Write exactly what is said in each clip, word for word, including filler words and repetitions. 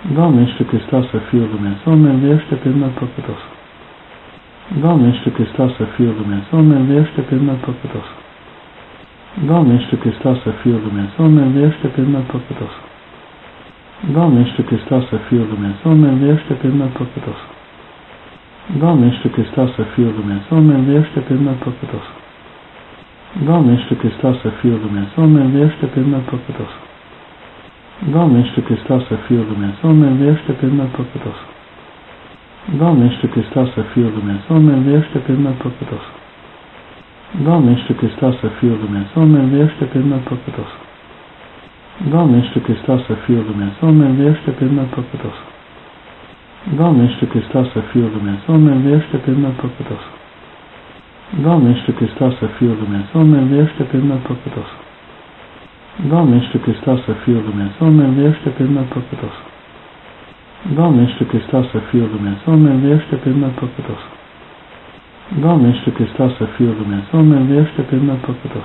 Doamne, ești Hristoasă, Fiul lui Dumnezeu, miluiește pe mine păcătos. Doamne, ești Hristoasă, Fiul lui Dumnezeu, miluiește pe mine păcătos. Doamne, ești Hristoasă, Fiul lui Dumnezeu, miluiește pe mine păcătos. Doamne, ești Hristoasă, Fiul lui Dumnezeu, miluiește pe mine păcătos. Doamne, ești Hristoasă, Fiul lui Dumnezeu, miluiește pe mine păcătos. Doamne, ești Hristoasă, Fiul lui Dumnezeu, miluiește pe mine păcătos. Doamne, ești Hristoasă, Fiul lui Dumnezeu, miluiește pe mine păcătos. Doamne, ești Hristoasă, Fiul lui Dumnezeu, miluiește pe mine păcătos. Doamne, ești Hristoasă, Fiul lui Dumnezeu, miluiește pe mine păcătos. Doamne, ești Hristoasă, Fiul lui Dumnezeu, miluiește pe mine păcătos. Doamne, ești Hristoasă, Fiul lui Dumnezeu, miluiește pe mine păcătos. Doamne, ești Hristoasă, Fiul lui Dumnezeu, miluiește pe mine păcătos. Doamne, ești Hristoasă, Fiul lui Dumnezeu, miluiește pe mine păcătos. Doamne, ești Hristoasă, Fiul lui Dumnezeu, miluiește pe mine păcătos. Doamne, ești Hristoasă, Fiul lui Dumnezeu, miluiește pe mine păcătos.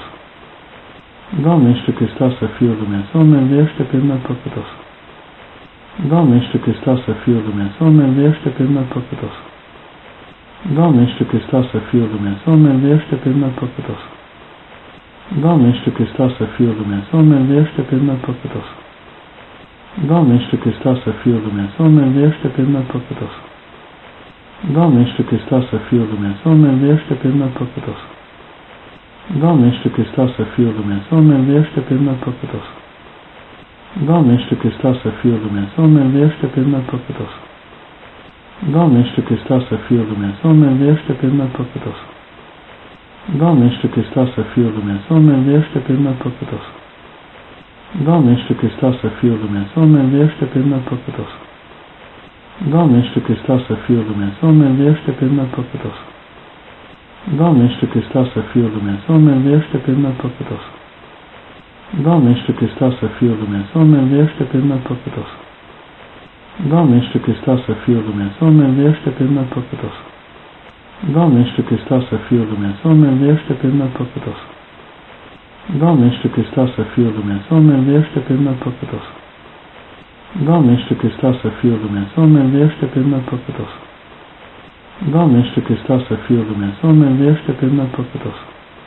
Doamne, ești Hristoasă, Fiul lui Dumnezeu, miluiește pe mine păcătos. Doamne, ești Hristoasă, Fiul lui Dumnezeu, miluiește pe mine păcătos. Doamne, ești Hristoasă, Fiul lui Dumnezeu, miluiește pe mine păcătos. Doamne, ești Hristoasă, Fiul lui Dumnezeu, miluiește pe mine păcătos. Doamne, ești Hristoasă, Fiul lui Dumnezeu, miluiește pe mine păcătos. Doamne, ești Hristoasă, Fiul lui Dumnezeu, miluiește pe mine păcătos. Doamne, ești Hristoasă, Fiul lui Dumnezeu, miluiește pe mine păcătos. Doamne, ești Hristoasă, Fiul lui Dumnezeu, miluiește pe mine păcătos. Doamne, ești Hristoasă, Fiul lui Dumnezeu, miluiește pe mine păcătos. Doamne, ești Hristoasă, Fiul lui Dumnezeu, miluiește pe mine păcătos. Doamne, ești Hristoasă, Fiul lui Dumnezeu, miluiește pe mine păcătos. Doamne, ești Hristoasă, Fiul lui Dumnezeu, miluiește pe mine păcătos. Doamne, ești Hristoasă, Fiul lui Dumnezeu, miluiește pe mine păcătos. Doamne, ești Hristoasă, Fiul lui Dumnezeu, miluiește pe mine păcătos. Doamne, ești Hristoasă, Fiul lui Dumnezeu, miluiește pe mine păcătos. Doamne, ești Hristoasă, Fiul lui Dumnezeu, miluiește pe mine păcătos. Doamne, ești Hristoasă, Fiul lui Dumnezeu, miluiește pe mine păcătos. Doamne, ești Hristoasă, Fiul lui Dumnezeu, miluiește pe mine păcătos. Doamne, ești Hristoasă, Fiul lui Dumnezeu, miluiește pe mine păcătos.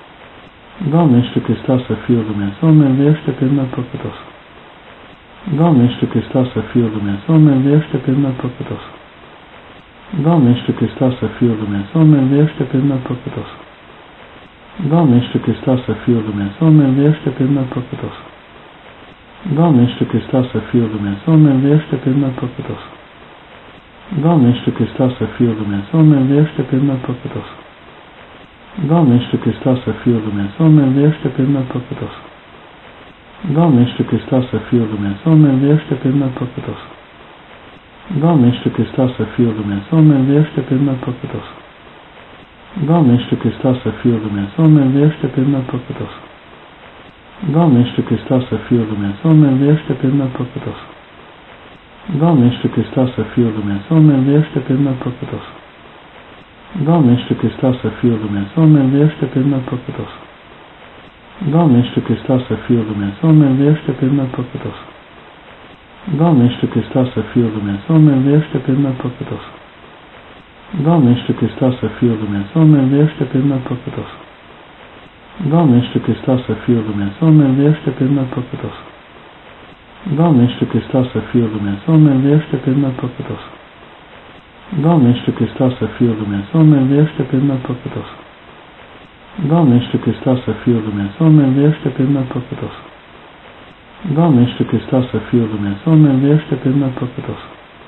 Doamne, ești Hristoasă, Fiul lui Dumnezeu, miluiește pe mine păcătos. Doamne, ești Hristoasă, Fiul lui Dumnezeu, miluiește pe mine păcătos. Doamne, ești Hristoasă, Fiul lui Dumnezeu, miluiește pe mine păcătos. Doamne, ești Hristoasă, Fiul lui Dumnezeu, miluiește pe mine păcătos. Doamne, ești Hristoasă, Fiul lui Dumnezeu, miluiește pe mine păcătos. Doamne, ești Hristoasă, Fiul lui Dumnezeu, miluiește pe mine păcătos. Doamne, ești Hristoasă, Fiul lui Dumnezeu, miluiește pe mine păcătos. Doamne, ești Hristoasă, Fiul lui Dumnezeu, miluiește pe mine păcătos. Doamne, ești Hristoasă, Fiul lui Dumnezeu, miluiește pe mine păcătos. Doamne, ești Hristoasă, Fiul lui Dumnezeu, miluiește pe mine păcătos. Doamne, ești Hristoasă, Fiul lui Dumnezeu, miluiește pe mine păcătos. Doamne, ești Hristoasă, Fiul lui Dumnezeu, miluiește pe mine păcătos. Doamne, ești Hristoasă, Fiul lui Dumnezeu, miluiește pe mine păcătos. Doamne, ești Hristoasă, Fiul lui Dumnezeu, miluiește pe mine păcătos. Doamne, ești Hristoasă, Fiul lui Dumnezeu, miluiește pe mine păcătos. Doamne, ești Hristoasă, Fiul lui Dumnezeu, miluiește pe mine păcătos. Doamne, ești Hristoasă, Fiul lui Dumnezeu, miluiește pe mine păcătos. Doamne, ești Hristoasă, Fiul lui Dumnezeu, miluiește pe mine păcătos. Doamne, ești Hristoasă, Fiul lui Dumnezeu, miluiește pe mine păcătos. Doamne, ești Hristoasă, Fiul lui Dumnezeu, miluiește pe mine păcătos. Doamne, ești Hristoasă, Fiul lui Dumnezeu, miluiește pe mine păcătos.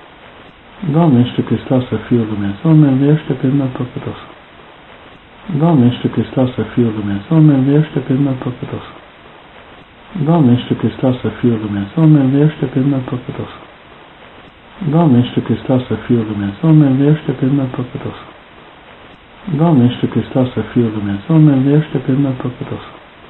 Doamne, ești Hristoasă, Fiul lui Dumnezeu, miluiește pe mine păcătos. Doamne, ești Hristoasă, Fiul lui Dumnezeu, miluiește pe mine păcătos. Doamne, ești Hristoasă, Fiul lui Dumnezeu, miluiește pe mine păcătos. Doamne, ești Hristoasă, Fiul lui Dumnezeu, miluiește pe mine păcătos. Doamne, ești Hristoasă, Fiul lui Dumnezeu, miluiește pe mine păcătos.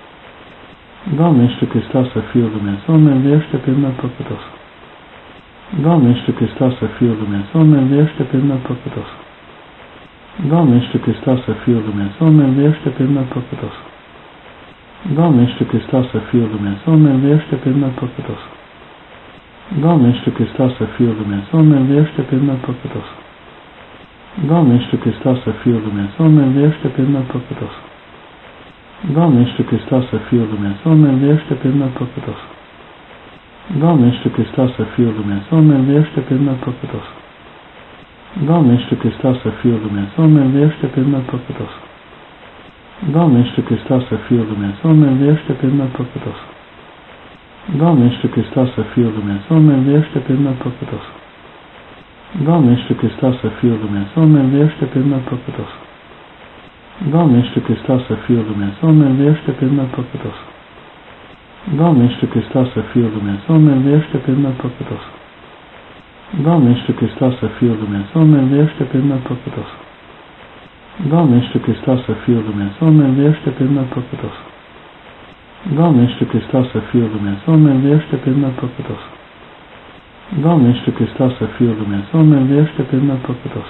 Doamne, ești Hristoasă, Fiul lui Dumnezeu, miluiește pe mine păcătos. Doamne, ești Hristoasă, Fiul lui Dumnezeu, miluiește pe mine păcătos. Doamne, ești Hristoasă, Fiul lui Dumnezeu, miluiește pe mine păcătos. Doamne, ești Hristoasă, Fiul lui Dumnezeu, miluiește pe mine păcătos. Doamne, ești Hristoasă, Fiul lui Dumnezeu, miluiește pe mine păcătos. Doamne, ești Hristoasă, Fiul lui Dumnezeu, miluiește pe mine păcătos. Doamne, ești Hristoasă, Fiul lui Dumnezeu, miluiește pe mine păcătos. Doamne, ești Hristoasă, Fiul lui Dumnezeu, miluiește pe mine păcătos. Doamne, ești Hristoasă, Fiul lui Dumnezeu, miluiește pe mine păcătos. Doamne, ești Hristoasă, Fiul lui Dumnezeu, miluiește pe mine păcătos. Doamne, ești Hristoasă, Fiul lui Dumnezeu, miluiește pe mine păcătos. Doamne, ești Hristoasă, Fiul lui Dumnezeu, miluiește pe mine păcătos. Doamne, ești Hristoasă, Fiul lui Dumnezeu, miluiește pe mine păcătos. Doamne, ești Hristoasă, Fiul lui Dumnezeu, miluiește pe mine păcătos. Doamne, ești Hristoasă, Fiul lui Dumnezeu, miluiește pe mine păcătos. Doamne, ești Hristoasă, Fiul lui Dumnezeu, miluiește pe mine păcătos. Doamne, ești Hristoasă, Fiul lui Dumnezeu, miluiește pe mine păcătos. Doamne, ești Hristoasă, Fiul lui Dumnezeu, miluiește pe mine păcătos.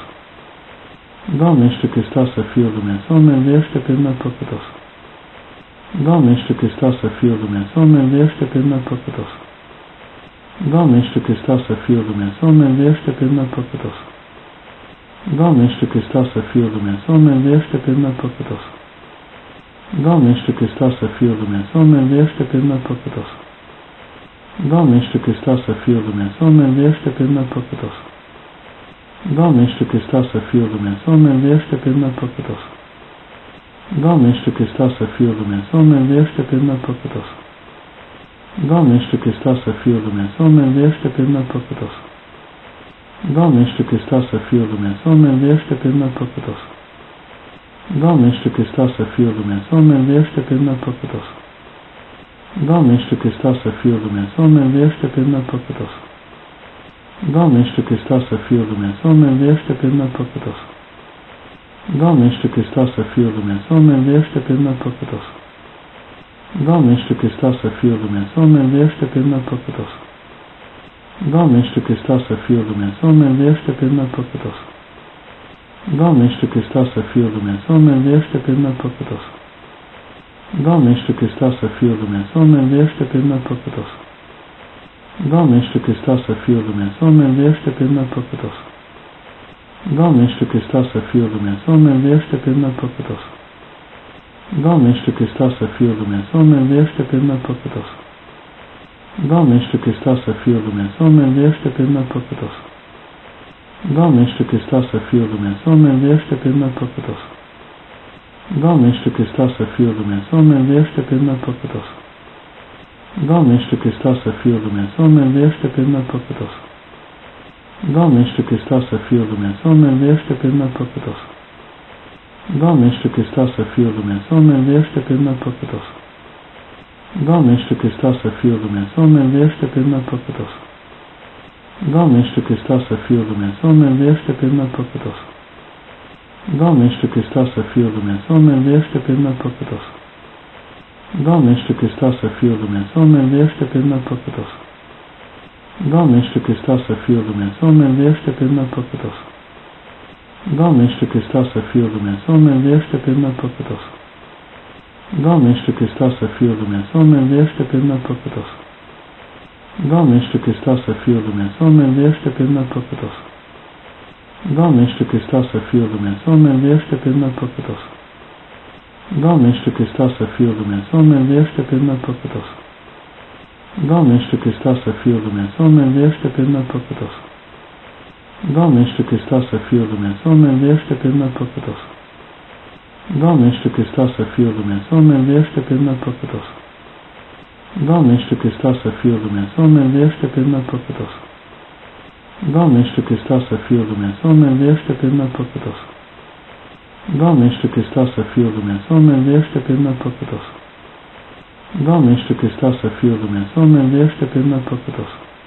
Doamne, ești Hristoasă, Fiul lui Dumnezeu, miluiește pe mine păcătos. Doamne, ești Hristoasă, Fiul lui Dumnezeu, miluiește pe mine păcătos. Doamne, ești Hristoasă, Fiul lui Dumnezeu, miluiește pe mine păcătos. Doamne, ești Hristoasă, Fiul lui Dumnezeu, miluiește pe mine păcătos. Doamne, ești Hristoasă, Fiul lui Dumnezeu, miluiește pe mine păcătos. Doamne, ești Hristoasă, Fiul lui Dumnezeu, miluiește pe mine păcătos. Doamne, ești Hristoasă, Fiul lui Dumnezeu, miluiește pe mine păcătos. Doamne, ești Hristoasă, Fiul lui Dumnezeu, miluiește pe mine păcătos. Doamne, ești Hristoasă, Fiul lui Dumnezeu, miluiește pe mine păcătos. Doamne, ești Hristoasă, Fiul lui Dumnezeu, miluiește pe mine păcătos. Doamne, ești Hristoasă, Fiul lui Dumnezeu, miluiește pe mine păcătos. Doamne, ești Hristoasă, Fiul lui Dumnezeu, miluiește pe mine păcătos. Doamne, ești Hristoasă, Fiul lui Dumnezeu, miluiește pe mine păcătos. Doamne, ești Hristoasă, Fiul lui Dumnezeu, miluiește pe mine păcătos. Doamne, ești Hristoasă, Fiul lui Dumnezeu, miluiește pe mine păcătos. Doamne, ești Hristoasă, Fiul lui Dumnezeu, miluiește pe mine păcătos. Doamne, ești Hristoasă, Fiul lui Dumnezeu, miluiește pe mine păcătos. Doamne, ești Hristoasă, Fiul lui Dumnezeu, miluiește pe mine păcătos. Doamne, ești Hristoasă, Fiul lui Dumnezeu, miluiește pe mine păcătos. Doamne, ești Hristoasă, Fiul lui Dumnezeu, miluiește pe mine păcătos. Doamne, ești Hristoasă, Fiul lui Dumnezeu, miluiește pe mine păcătos. Doamne, ești Hristoasă, Fiul lui Dumnezeu, miluiește pe mine păcătos. Doamne, ești Hristoasă, Fiul lui Dumnezeu, miluiește pe mine păcătos. Doamne, ești Hristoasă, Fiul lui Dumnezeu, miluiește pe mine păcătos. Doamne, ești Hristoasă, Fiul lui Dumnezeu, miluiește pe mine păcătos. Doamne, ești Hristoasă, Fiul lui Dumnezeu, miluiește pe mine păcătos. Doamne, ești Hristoasă, Fiul lui Dumnezeu, miluiește pe mine păcătos. Doamne, ești Hristoasă, Fiul lui Dumnezeu, miluiește pe mine păcătos. Doamne, ești Hristoasă, Fiul lui Dumnezeu, miluiește pe mine păcătos. Doamne, ești Hristoasă, Fiul lui Dumnezeu, miluiește pe mine păcătos. Doamne, ești Hristoasă, Fiul lui Dumnezeu, miluiește pe mine păcătos. Doamne, ești Hristoasă, Fiul lui Dumnezeu, miluiește pe mine păcătos. Doamne, ești Hristoasă, Fiul lui Dumnezeu, miluiește pe mine păcătos. Doamne, ești Hristoasă, Fiul lui Dumnezeu, miluiește pe mine păcătos. Doamne, ești Hristoasă, Fiul lui Dumnezeu, miluiește pe mine păcătos. Doamne, ești Hristoasă, Fiul lui Dumnezeu, miluiește pe mine păcătos. Doamne, ești Hristoasă, Fiul lui Dumnezeu, miluiește pe mine păcătos. Doamne, ești Hristoasă, Fiul lui Dumnezeu, miluiește pe mine păcătos. Doamne, ești Hristoasă, Fiul lui Dumnezeu, miluiește pe mine păcătos. Doamne, ești Hristoasă, Fiul lui Dumnezeu, miluiește pe mine păcătos. Doamne, ești Hristoasă, Fiul lui Dumnezeu, miluiește pe mine păcătos. Doamne, ești Hristoasă, Fiul lui Dumnezeu, miluiește pe mine păcătos. Doamne, ești Hristoasă, Fiul lui Dumnezeu, miluiește pe mine păcătos. Doamne, ești Hristoasă, Fiul lui Dumnezeu, miluiește pe mine păcătos.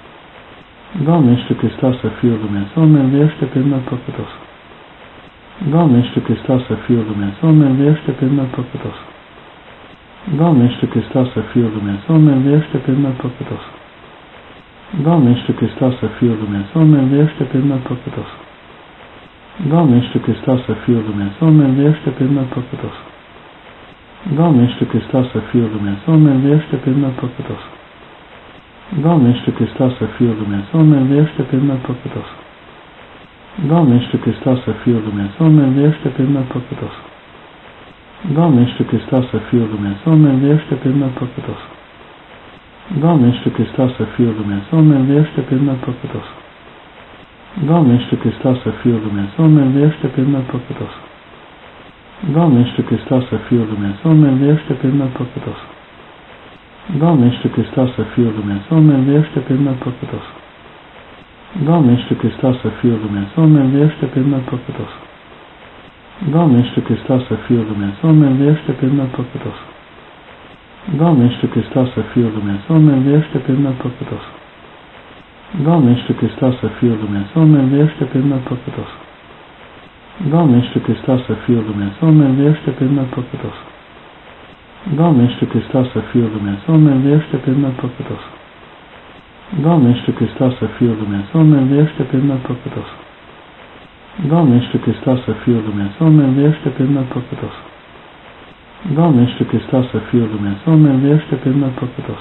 Doamne, ești Hristoasă, Fiul lui Dumnezeu, miluiește pe mine păcătos. Doamne, ești Hristoasă, Fiul lui Dumnezeu, miluiește pe mine păcătos. Doamne, ești Hristoasă, Fiul lui Dumnezeu, miluiește pe mine păcătos. Doamne, ești Hristoasă, Fiul lui Dumnezeu, miluiește pe mine păcătos. Doamne, ești Hristoasă, Fiul lui Dumnezeu, miluiește pe mine păcătos. Doamne, ești Hristoasă, Fiul lui Dumnezeu, miluiește pe mine păcătos. Doamne, Iisuse Hristoase, Fiul lui Dumnezeu, miluiește pe mine păcătos. Doamne, Iisuse Hristoase, Fiul lui Dumnezeu, miluiește pe mine păcătos. Doamne, Iisuse Hristoase, Fiul lui Dumnezeu, miluiește pe mine păcătos. Doamne, Iisuse Hristoase, Fiul lui Dumnezeu, miluiește pe mine păcătos. Doamne, Iisuse Hristoase, Fiul lui Dumnezeu, miluiește pe mine păcătos. Doamne, Iisuse Hristoase, Fiul lui Dumnezeu, miluiește pe mine păcătos. Doamne, Iisuse Hristoase, Fiul lui Dumnezeu, miluiește pe mine păcătos. Doamne, Iisuse Hristoase, Fiul lui Dumnezeu, miluiește pe mine păcătos. Doamne, Iisuse Hristoase, Fiul lui Dumnezeu, miluiește pe mine păcătos. Doamne, Iisuse Hristoase, Fiul lui Dumnezeu, miluiește pe mine păcătos. Doamne, Iisuse Hristoase, Fiul lui Dumnezeu, miluiește pe mine păcătos. Doamne, Iisuse Hristoase, Fiul lui Dumnezeu, miluiește pe mine păcătos. Doamne, Iisuse Hristoase, Fiul lui Dumnezeu, miluiește pe mine păcătos. Doamne, Iisuse Hristoase, Fiul lui Dumnezeu, miluiește pe mine păcătos. Doamne, Iisuse Hristoase, Fiul lui Dumnezeu, miluiește pe mine păcătos. Doamne, Iisuse Hristoase, Fiul lui Dumnezeu, miluiește pe mine păcătos.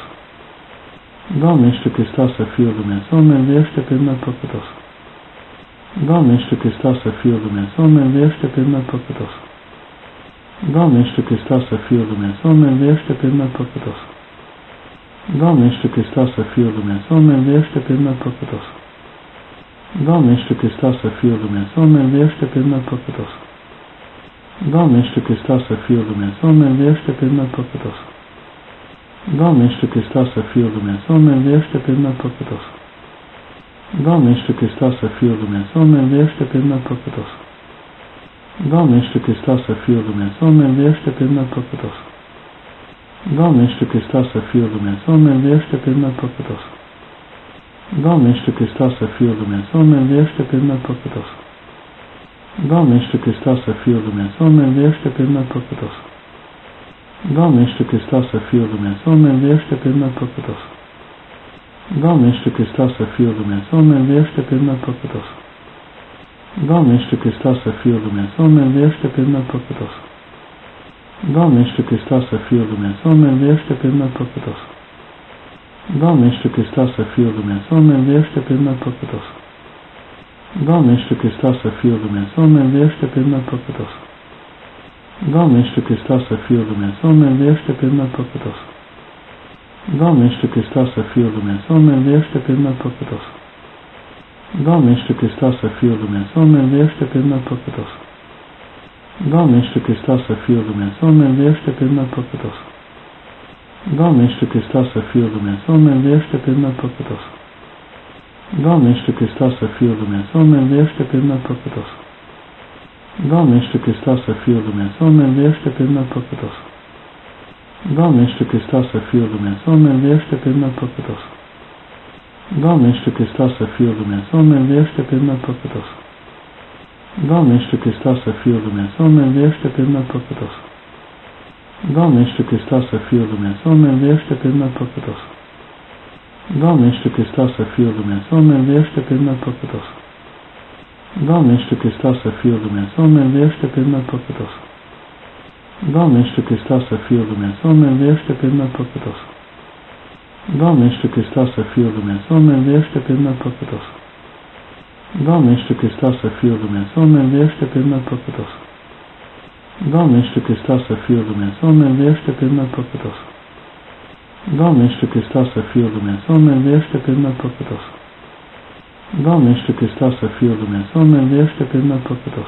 Doamne, Iisuse Hristoase, Fiul lui Dumnezeu, miluiește pe mine păcătos. Doamne, Iisuse Hristoase, Fiul lui Dumnezeu, miluiește pe mine păcătos. Doamne, Iisuse Hristoase, Fiul lui Dumnezeu, miluiește pe mine păcătos. Doamne, Iisuse Hristoase, Fiul lui Dumnezeu, miluiește pe mine păcătos. Doamne, Iisuse Hristoase, Fiul lui Dumnezeu, miluiește pe mine păcătos. Doamne, Iisuse Hristoase, Fiul lui Dumnezeu, miluiește pe mine păcătos. Doamne, Iisuse Hristoase, Fiul lui Dumnezeu, miluiește pe mine păcătos. Doamne, Iisuse Hristoase, Fiul lui Dumnezeu, miluiește pe mine păcătos. Doamne, Iisuse Hristoase, Fiul lui Dumnezeu, miluiește pe mine păcătos. Doamne, Iisuse Hristoase, Fiul lui Dumnezeu, miluiește pe mine păcătos. Doamne, Iisuse Hristoase, Fiul lui Dumnezeu, miluiește pe mine păcătos. Doamne, Iisuse Hristoase, Fiul lui Dumnezeu, miluiește pe mine păcătos. Doamne, Iisuse Hristoase, Fiul lui Dumnezeu, miluiește pe mine păcătos. Doamne, Iisuse Hristoase, Fiul lui Dumnezeu, miluiește pe mine păcătos. Doamne, Iisuse Hristoase, Fiul lui Dumnezeu, miluiește pe mine păcătos. Doamne, Iisuse Hristoase, Fiul lui Dumnezeu, miluiește pe mine păcătos. Doamne, Iisuse Hristoase, Fiul lui Dumnezeu, miluiește pe mine păcătos. Doamne, Iisuse Hristoase, Fiul lui Dumnezeu, miluiește pe mine păcătos. Doamne, Iisuse Hristoase, Fiul lui Dumnezeu, miluiește pe mine păcătos. Doamne, Iisuse Hristoase, Fiul lui Dumnezeu, miluiește pe mine păcătos. Doamne, Iisuse Hristoase, Fiul lui Dumnezeu, miluiește pe mine păcătos. Doamne, Iisuse Hristoase, Fiul lui Dumnezeu, miluiește pe mine păcătos. Doamne, Iisuse Hristoase, Fiul lui Dumnezeu, miluiește pe mine păcătos. Doamne, Iisuse Hristoase, Fiul lui Dumnezeu, miluiește pe mine păcătos. Doamne, Iisuse Hristoase, Fiul lui Dumnezeu, miluiește pe mine păcătos. Doamne, Iisuse Hristoase, Fiul lui Dumnezeu, miluiește pe mine păcătos. Doamne, Iisuse Hristoase, Fiul lui Dumnezeu, miluiește pe mine păcătos. Doamne, Iisuse Hristoase, Fiul lui Dumnezeu, miluiește pe mine păcătos. Doamne, Iisuse Hristoase, Fiul lui Dumnezeu, miluiește pe mine păcătos. Doamne, Iisuse Hristoase, Fiul lui Dumnezeu, miluiește pe mine păcătos. Doamne, Iisuse Hristoase, Fiul lui Dumnezeu, miluiește pe mine păcătos. Doamne, Iisuse Hristoase, Fiul lui Dumnezeu, miluiește pe mine păcătos. Doamne, Iisuse Hristoase, Fiul lui Dumnezeu, miluiește pe mine păcătos. Doamne, Iisuse Hristoase, Fiul lui Dumnezeu, miluiește pe mine păcătos. Doamne, Iisuse Hristoase, Fiul lui Dumnezeu, miluiește pe mine păcătos. Doamne, Iisuse Hristoase, Fiul lui Dumnezeu, miluiește pe mine păcătos. Doamne, Iisuse Hristoase, Fiul lui Dumnezeu, miluiește pe mine păcătos.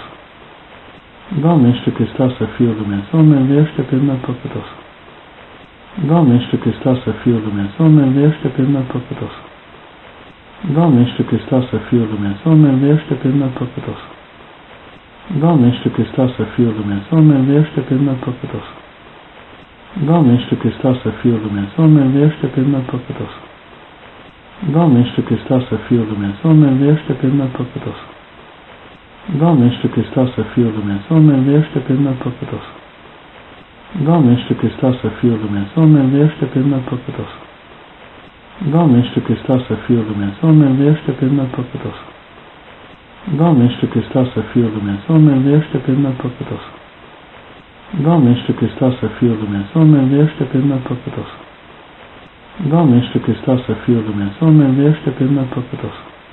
Doamne, Iisuse Hristoase, Fiul lui Dumnezeu, miluiește pe mine păcătos. Doamne, Iisuse Hristoase, Fiul lui Dumnezeu, miluiește pe mine păcătos. Doamne, Iisuse Hristoase, Fiul lui Dumnezeu, miluiește pe mine păcătos. Doamne, Iisuse Hristoase, Fiul lui Dumnezeu, miluiește pe mine păcătos. Doamne, Iisuse Hristoase, Fiul lui Dumnezeu, miluiește pe mine păcătos. Doamne, Iisuse Hristoase, Fiul lui Dumnezeu, miluiește pe mine păcătos. Doamne, Iisuse Hristoase, Fiul lui Dumnezeu, miluiește pe mine păcătos. Doamne, Iisuse Hristoase, Fiul lui Dumnezeu, miluiește pe mine păcătos. Doamne, Iisuse Hristoase, Fiul lui Dumnezeu, miluiește pe mine păcătos. Doamne, Iisuse Hristoase, Fiul lui Dumnezeu, miluiește pe mine păcătos. Doamne, Iisuse Hristoase, Fiul lui Dumnezeu, miluiește pe mine păcătos. Doamne, ești Hristoase, Fiul lui Dumnezeu, miluiește pe mine păcătos.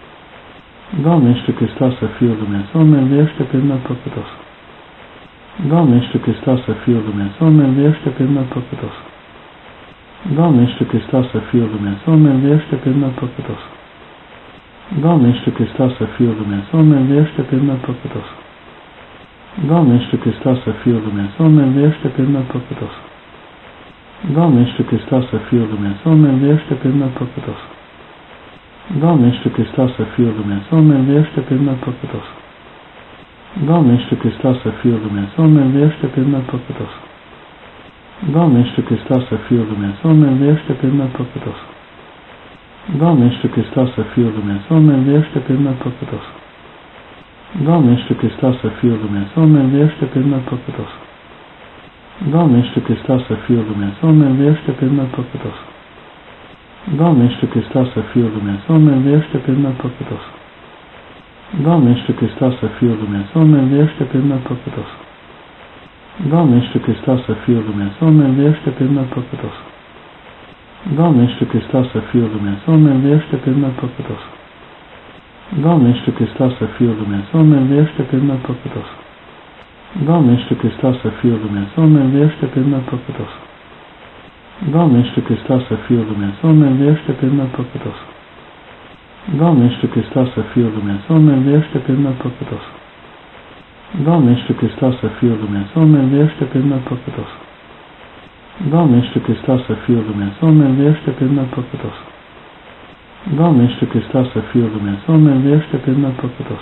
Doamne, ești Hristoase, Fiul lui Dumnezeu, miluiește pe mine păcătos. Doamne, ești Hristoase, Fiul lui Dumnezeu, miluiește pe mine păcătos. Doamne, ești Hristoase, Fiul lui Dumnezeu, miluiește pe mine păcătos. Doamne, ești Hristoase, Fiul lui Dumnezeu, miluiește pe mine păcătos. Doamne, ești Hristoase, Fiul lui Dumnezeu, miluiește pe mine păcătos. Doamne, ești Hristoase, Fiul lui Dumnezeu, miluiește pe mine păcătos. Doamne, ești Hristoase, Fiul lui Dumnezeu, miluiește pe mine păcătos. Doamne, ești Hristoase, Fiul lui Dumnezeu, miluiește pe mine păcătos. Doamne, ești Hristoase, Fiul lui Dumnezeu, miluiește pe mine păcătos. Doamne, ești Hristoase, Fiul lui Dumnezeu, miluiește pe mine păcătos. Doamne, ești Hristoase, Fiul lui Dumnezeu, miluiește pe mine păcătos. Doamne, ești Hristoase, Fiul lui Dumnezeu, miluiește pe mine păcătos. Doamne, ești Hristoase, Fiul lui Dumnezeu, miluiește pe mine păcătos. Doamne, ești Hristoase, Fiul lui Dumnezeu, miluiește pe mine păcătos. Doamne, ești Hristoase, Fiul lui Dumnezeu, miluiește pe mine păcătos. Doamne, ești Hristoase, Fiul lui Dumnezeu, miluiește pe mine păcătos. Doamne, ești Hristoase, Fiul lui Dumnezeu, miluiește pe mine păcătos. Doamne, ești Hristoase, Fiul lui Dumnezeu, miluiește pe mine păcătos. Doamne, ești Hristoase, Fiul lui Dumnezeu, miluiește pe mine păcătos. Doamne, ești Hristoase, Fiul lui Dumnezeu, miluiește pe mine păcătos. Doamne, ești Hristoase, Fiul lui Dumnezeu, miluiește pe mine păcătos. Doamne, ești Hristoase, Fiul lui Dumnezeu, miluiește pe mine păcătos. Doamne, ești Hristoase, Fiul lui Dumnezeu, miluiește pe mine păcătos.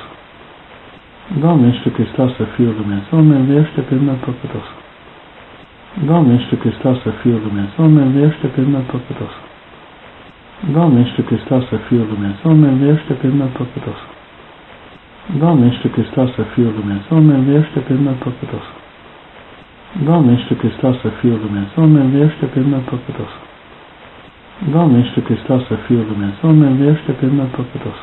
Doamne, ești Hristoase, Fiul lui Dumnezeu, miluiește pe mine păcătos. Doamne, ești Hristoase, Fiul lui Dumnezeu, miluiește pe mine păcătos. Doamne, ești Hristoase, Fiul lui Dumnezeu, miluiește pe mine păcătos. Doamne, ești Hristoase, Fiul lui Dumnezeu, miluiește pe mine păcătos. Doamne, ești Hristoase, Fiul lui Dumnezeu, miluiește pe mine păcătos. Doamne, ești Hristoase, Fiul lui Dumnezeu, miluiește pe mine păcătos.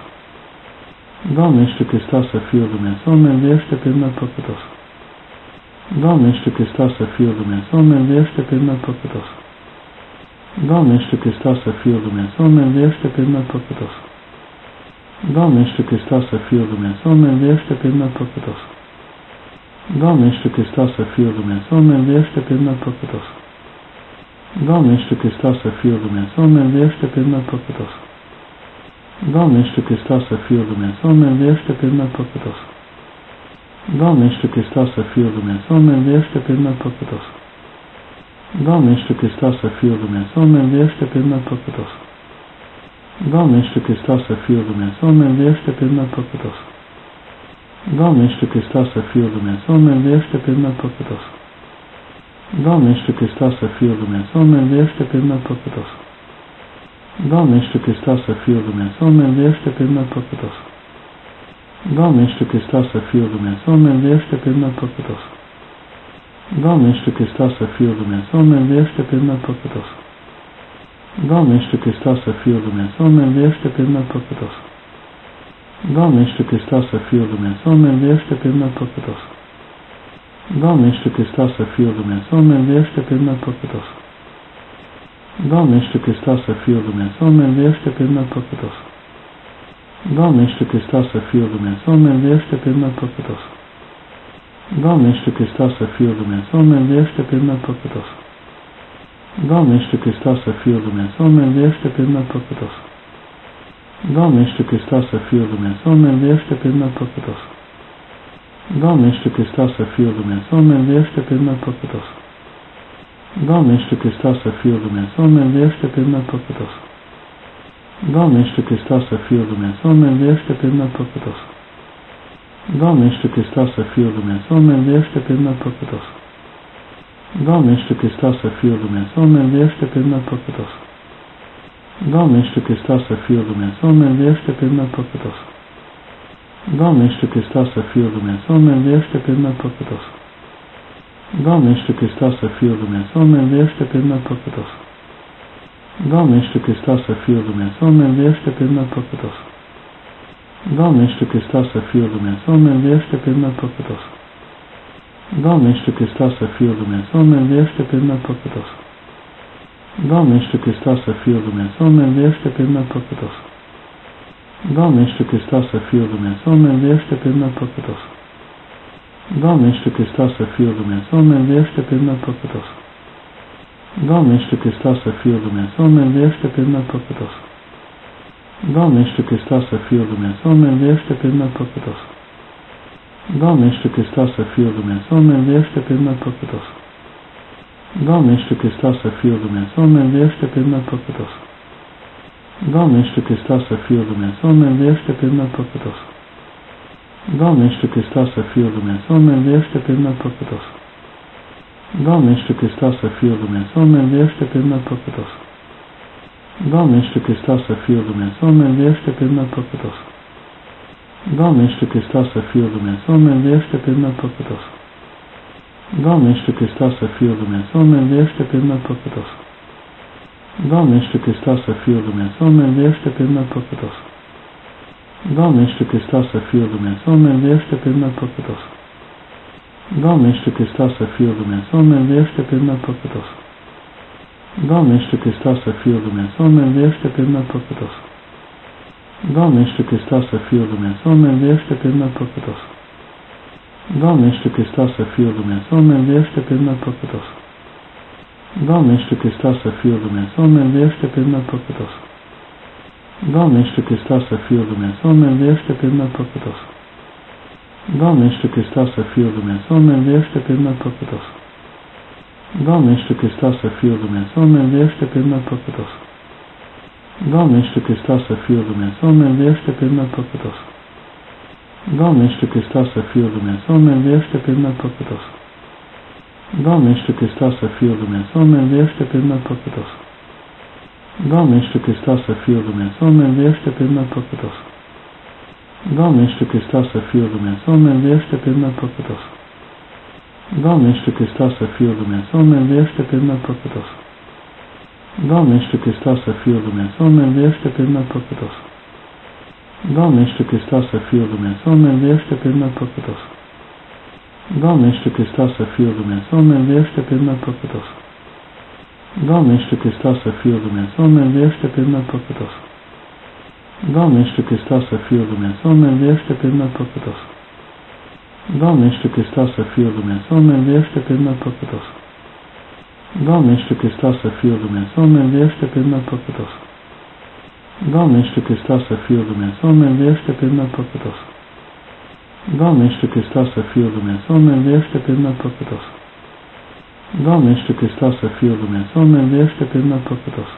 Doamne, ești Hristoase, Fiul lui Dumnezeu, miluiește pe mine păcătos. Doamne, ești Hristoase, Fiul lui Dumnezeu, miluiește pe mine păcătos. Doamne, ești Hristoase, Fiul lui Dumnezeu, miluiește pe mine păcătos. Doamne, ești Hristoase, Fiul lui Dumnezeu, miluiește pe mine păcătos. Doamne, ești Hristoase, Fiul lui Dumnezeu, miluiește pe mine păcătos. Doamne, ești Hristoase, Fiul lui Dumnezeu, miluiește pe mine păcătos. Doamne, ești Hristoase, Fiul lui Dumnezeu, miluiește pe mine păcătos. Doamne, ești Hristoase, Fiul lui Dumnezeu, miluiește pe mine păcătos. Doamne, ești Hristoase, Fiul lui Dumnezeu, miluiește pe mine păcătos. Doamne, ești Hristoase, Fiul lui Dumnezeu, miluiește pe mine păcătos. Doamne, ești Hristoase, Fiul lui Dumnezeu, miluiește pe mine păcătos. Doamne, ești Hristoase, Fiul lui Dumnezeu, miluiește pe mine păcătos. Doamne, ești Hristoase, Fiul lui Dumnezeu, miluiește pe mine păcătos. Doamne, ești Hristoase, Fiul lui Dumnezeu, miluiește pe mine păcătos. Doamne, ești Hristoase, Fiul lui Dumnezeu, miluiește pe mine păcătos. Doamne, ești Hristoase, Fiul lui Dumnezeu, miluiește pe mine păcătos. Doamne, ești Hristoase, Fiul lui Dumnezeu, miluiește pe mine păcătos. Doamne, ești Hristoase, Fiul lui Dumnezeu, miluiește pe mine păcătos. Doamne, ești Hristoase, Fiul lui Dumnezeu, miluiește pe mine păcătos. Doamne, ești Hristoase, Fiul lui Dumnezeu, miluiește pe mine păcătos. Doamne, ești Hristoase, Fiul lui Dumnezeu, miluiește pe mine păcătos. Doamne, ești Hristoase, Fiul lui Dumnezeu, miluiește pe mine păcătos. Doamne, ești Hristoase, Fiul lui Dumnezeu, miluiește pe mine păcătos. Doamne, ești Hristoase, Fiul lui Dumnezeu, miluiește pe mine păcătos. Doamne, ești Hristoase, Fiul lui Dumnezeu, miluiește pe mine păcătos. Doamne, ești Hristoase, Fiul lui Dumnezeu, miluiește pe mine păcătos. Doamne, ești Hristoase, Fiul lui Dumnezeu, miluiește pe mine păcătos. Doamne, ești Hristoase, Fiul lui Dumnezeu, miluiește pe mine păcătos. Doamne, ești Hristoase, Fiul lui Dumnezeu, miluiește pe mine păcătos. Doamne, ești Hristoase, Fiul lui Dumnezeu, miluiește pe mine păcătos. Doamne, ești Hristoase, Fiul lui Dumnezeu, miluiește pe mine păcătos. Doamne, ești Hristoase, Fiul lui Dumnezeu, miluiește pe mine păcătos. Doamne, ești Hristoase, Fiul lui Dumnezeu, miluiește pe mine păcătos. Doamne, ești Hristoase, Fiul lui Dumnezeu, miluiește pe mine păcătos. Doamne, ești Hristoasă, Fiul lui Dumnezeu, miluiește pe mine păcătos. Doamne, ești Hristoasă, Fiul lui Dumnezeu, miluiește pe mine păcătos. Doamne, ești Hristoasă, Fiul lui Dumnezeu, miluiește pe mine păcătos. Doamne, ești Hristoasă, Fiul lui Dumnezeu, miluiește pe mine păcătos. Doamne, ești Hristoasă, Fiul lui Dumnezeu, miluiește pe mine păcătos. Doamne, ești Hristoasă, Fiul lui Dumnezeu, miluiește pe mine păcătos. Doamne, ești Hristoasă, Fiul lui Dumnezeu, miluiește pe mine păcătos. Doamne, ești Hristoasă, Fiul lui Dumnezeu, miluiește pe mine păcătos. Doamne, ești Hristoasă, Fiul lui Dumnezeu, miluiește pe mine păcătos. Doamne, ești Hristoasă, Fiul lui Dumnezeu, miluiește pe mine păcătos. Doamne, ești Hristoasă, Fiul lui Dumnezeu, miluiește pe mine păcătos. Doamne, ești Hristoasă, Fiul lui Dumnezeu, miluiește pe mine păcătos. Doamne, ești Hristoasă, Fiul lui Dumnezeu, miluiește pe mine păcătos. Doamne, ești Hristoasă, Fiul lui Dumnezeu, miluiește pe mine păcătos. Doamne, ești Hristoasă, Fiul lui Dumnezeu, miluiește pe mine păcătos. Doamne, ești Hristoasă, Fiul lui Dumnezeu, miluiește pe mine păcătos. Doamne, ești Hristoasă, Fiul lui Dumnezeu, miluiește pe mine păcătos. Doamne, ești Hristoasă, Fiul lui Dumnezeu, miluiește pe mine păcătos. Doamne, ești Hristoasă, Fiul lui Dumnezeu, miluiește pe mine păcătos. Doamne, ești Hristoasă, Fiul lui Dumnezeu, miluiește pe mine păcătos. Doamne, ești Hristoasă, Fiul lui Dumnezeu, miluiește pe mine păcătos. Doamne, ești Hristoasă, Fiul lui Dumnezeu, miluiește pe mine păcătos. Doamne, ești Hristoasă, Fiul lui Dumnezeu, miluiește pe mine păcătos. Doamne, ești Hristoasă, Fiul lui Dumnezeu, miluiește pe mine păcătos. Doamne, ești Hristoasă, Fiul lui Dumnezeu, miluiește pe mine păcătos. Doamne, ești Hristoasă, Fiul lui Dumnezeu, miluiește pe mine păcătos. Doamne, ești Hristoasă, Fiul lui Dumnezeu, miluiește pe mine păcătos. Doamne, ești Hristoasă, Fiul lui Dumnezeu, miluiește pe mine păcătos. Doamne, ești Hristoasă, Fiul lui Dumnezeu, miluiește pe mine păcătos. Doamne, ești Hristoasă, Fiul lui Dumnezeu, miluiește pe mine păcătos. Doamne, ești Hristoasă, Fiul lui Dumnezeu, miluiește pe mine păcătos. Doamne, ești Hristoasă, Fiul lui Dumnezeu, miluiește pe mine păcătos. Doamne, ești Hristoasă, Fiul lui Dumnezeu, miluiește pe mine păcătos. Doamne, ești Hristoasă, Fiul lui Dumnezeu, miluiește pe mine păcătos. Doamne, ești Hristoasă, Fiul lui Dumnezeu, miluiește pe mine păcătos. Doamne, ești Hristoasă, Fiul lui Dumnezeu, miluiește pe mine păcătos. Doamne, ești Hristoasă, Fiul lui Dumnezeu, miluiește pe mine păcătos. Doamne, ești Hristoasă, Fiul lui Dumnezeu, miluiește pe mine păcătos. Doamne, ești Hristoasă, Fiul lui Dumnezeu, miluiește pe mine păcătos.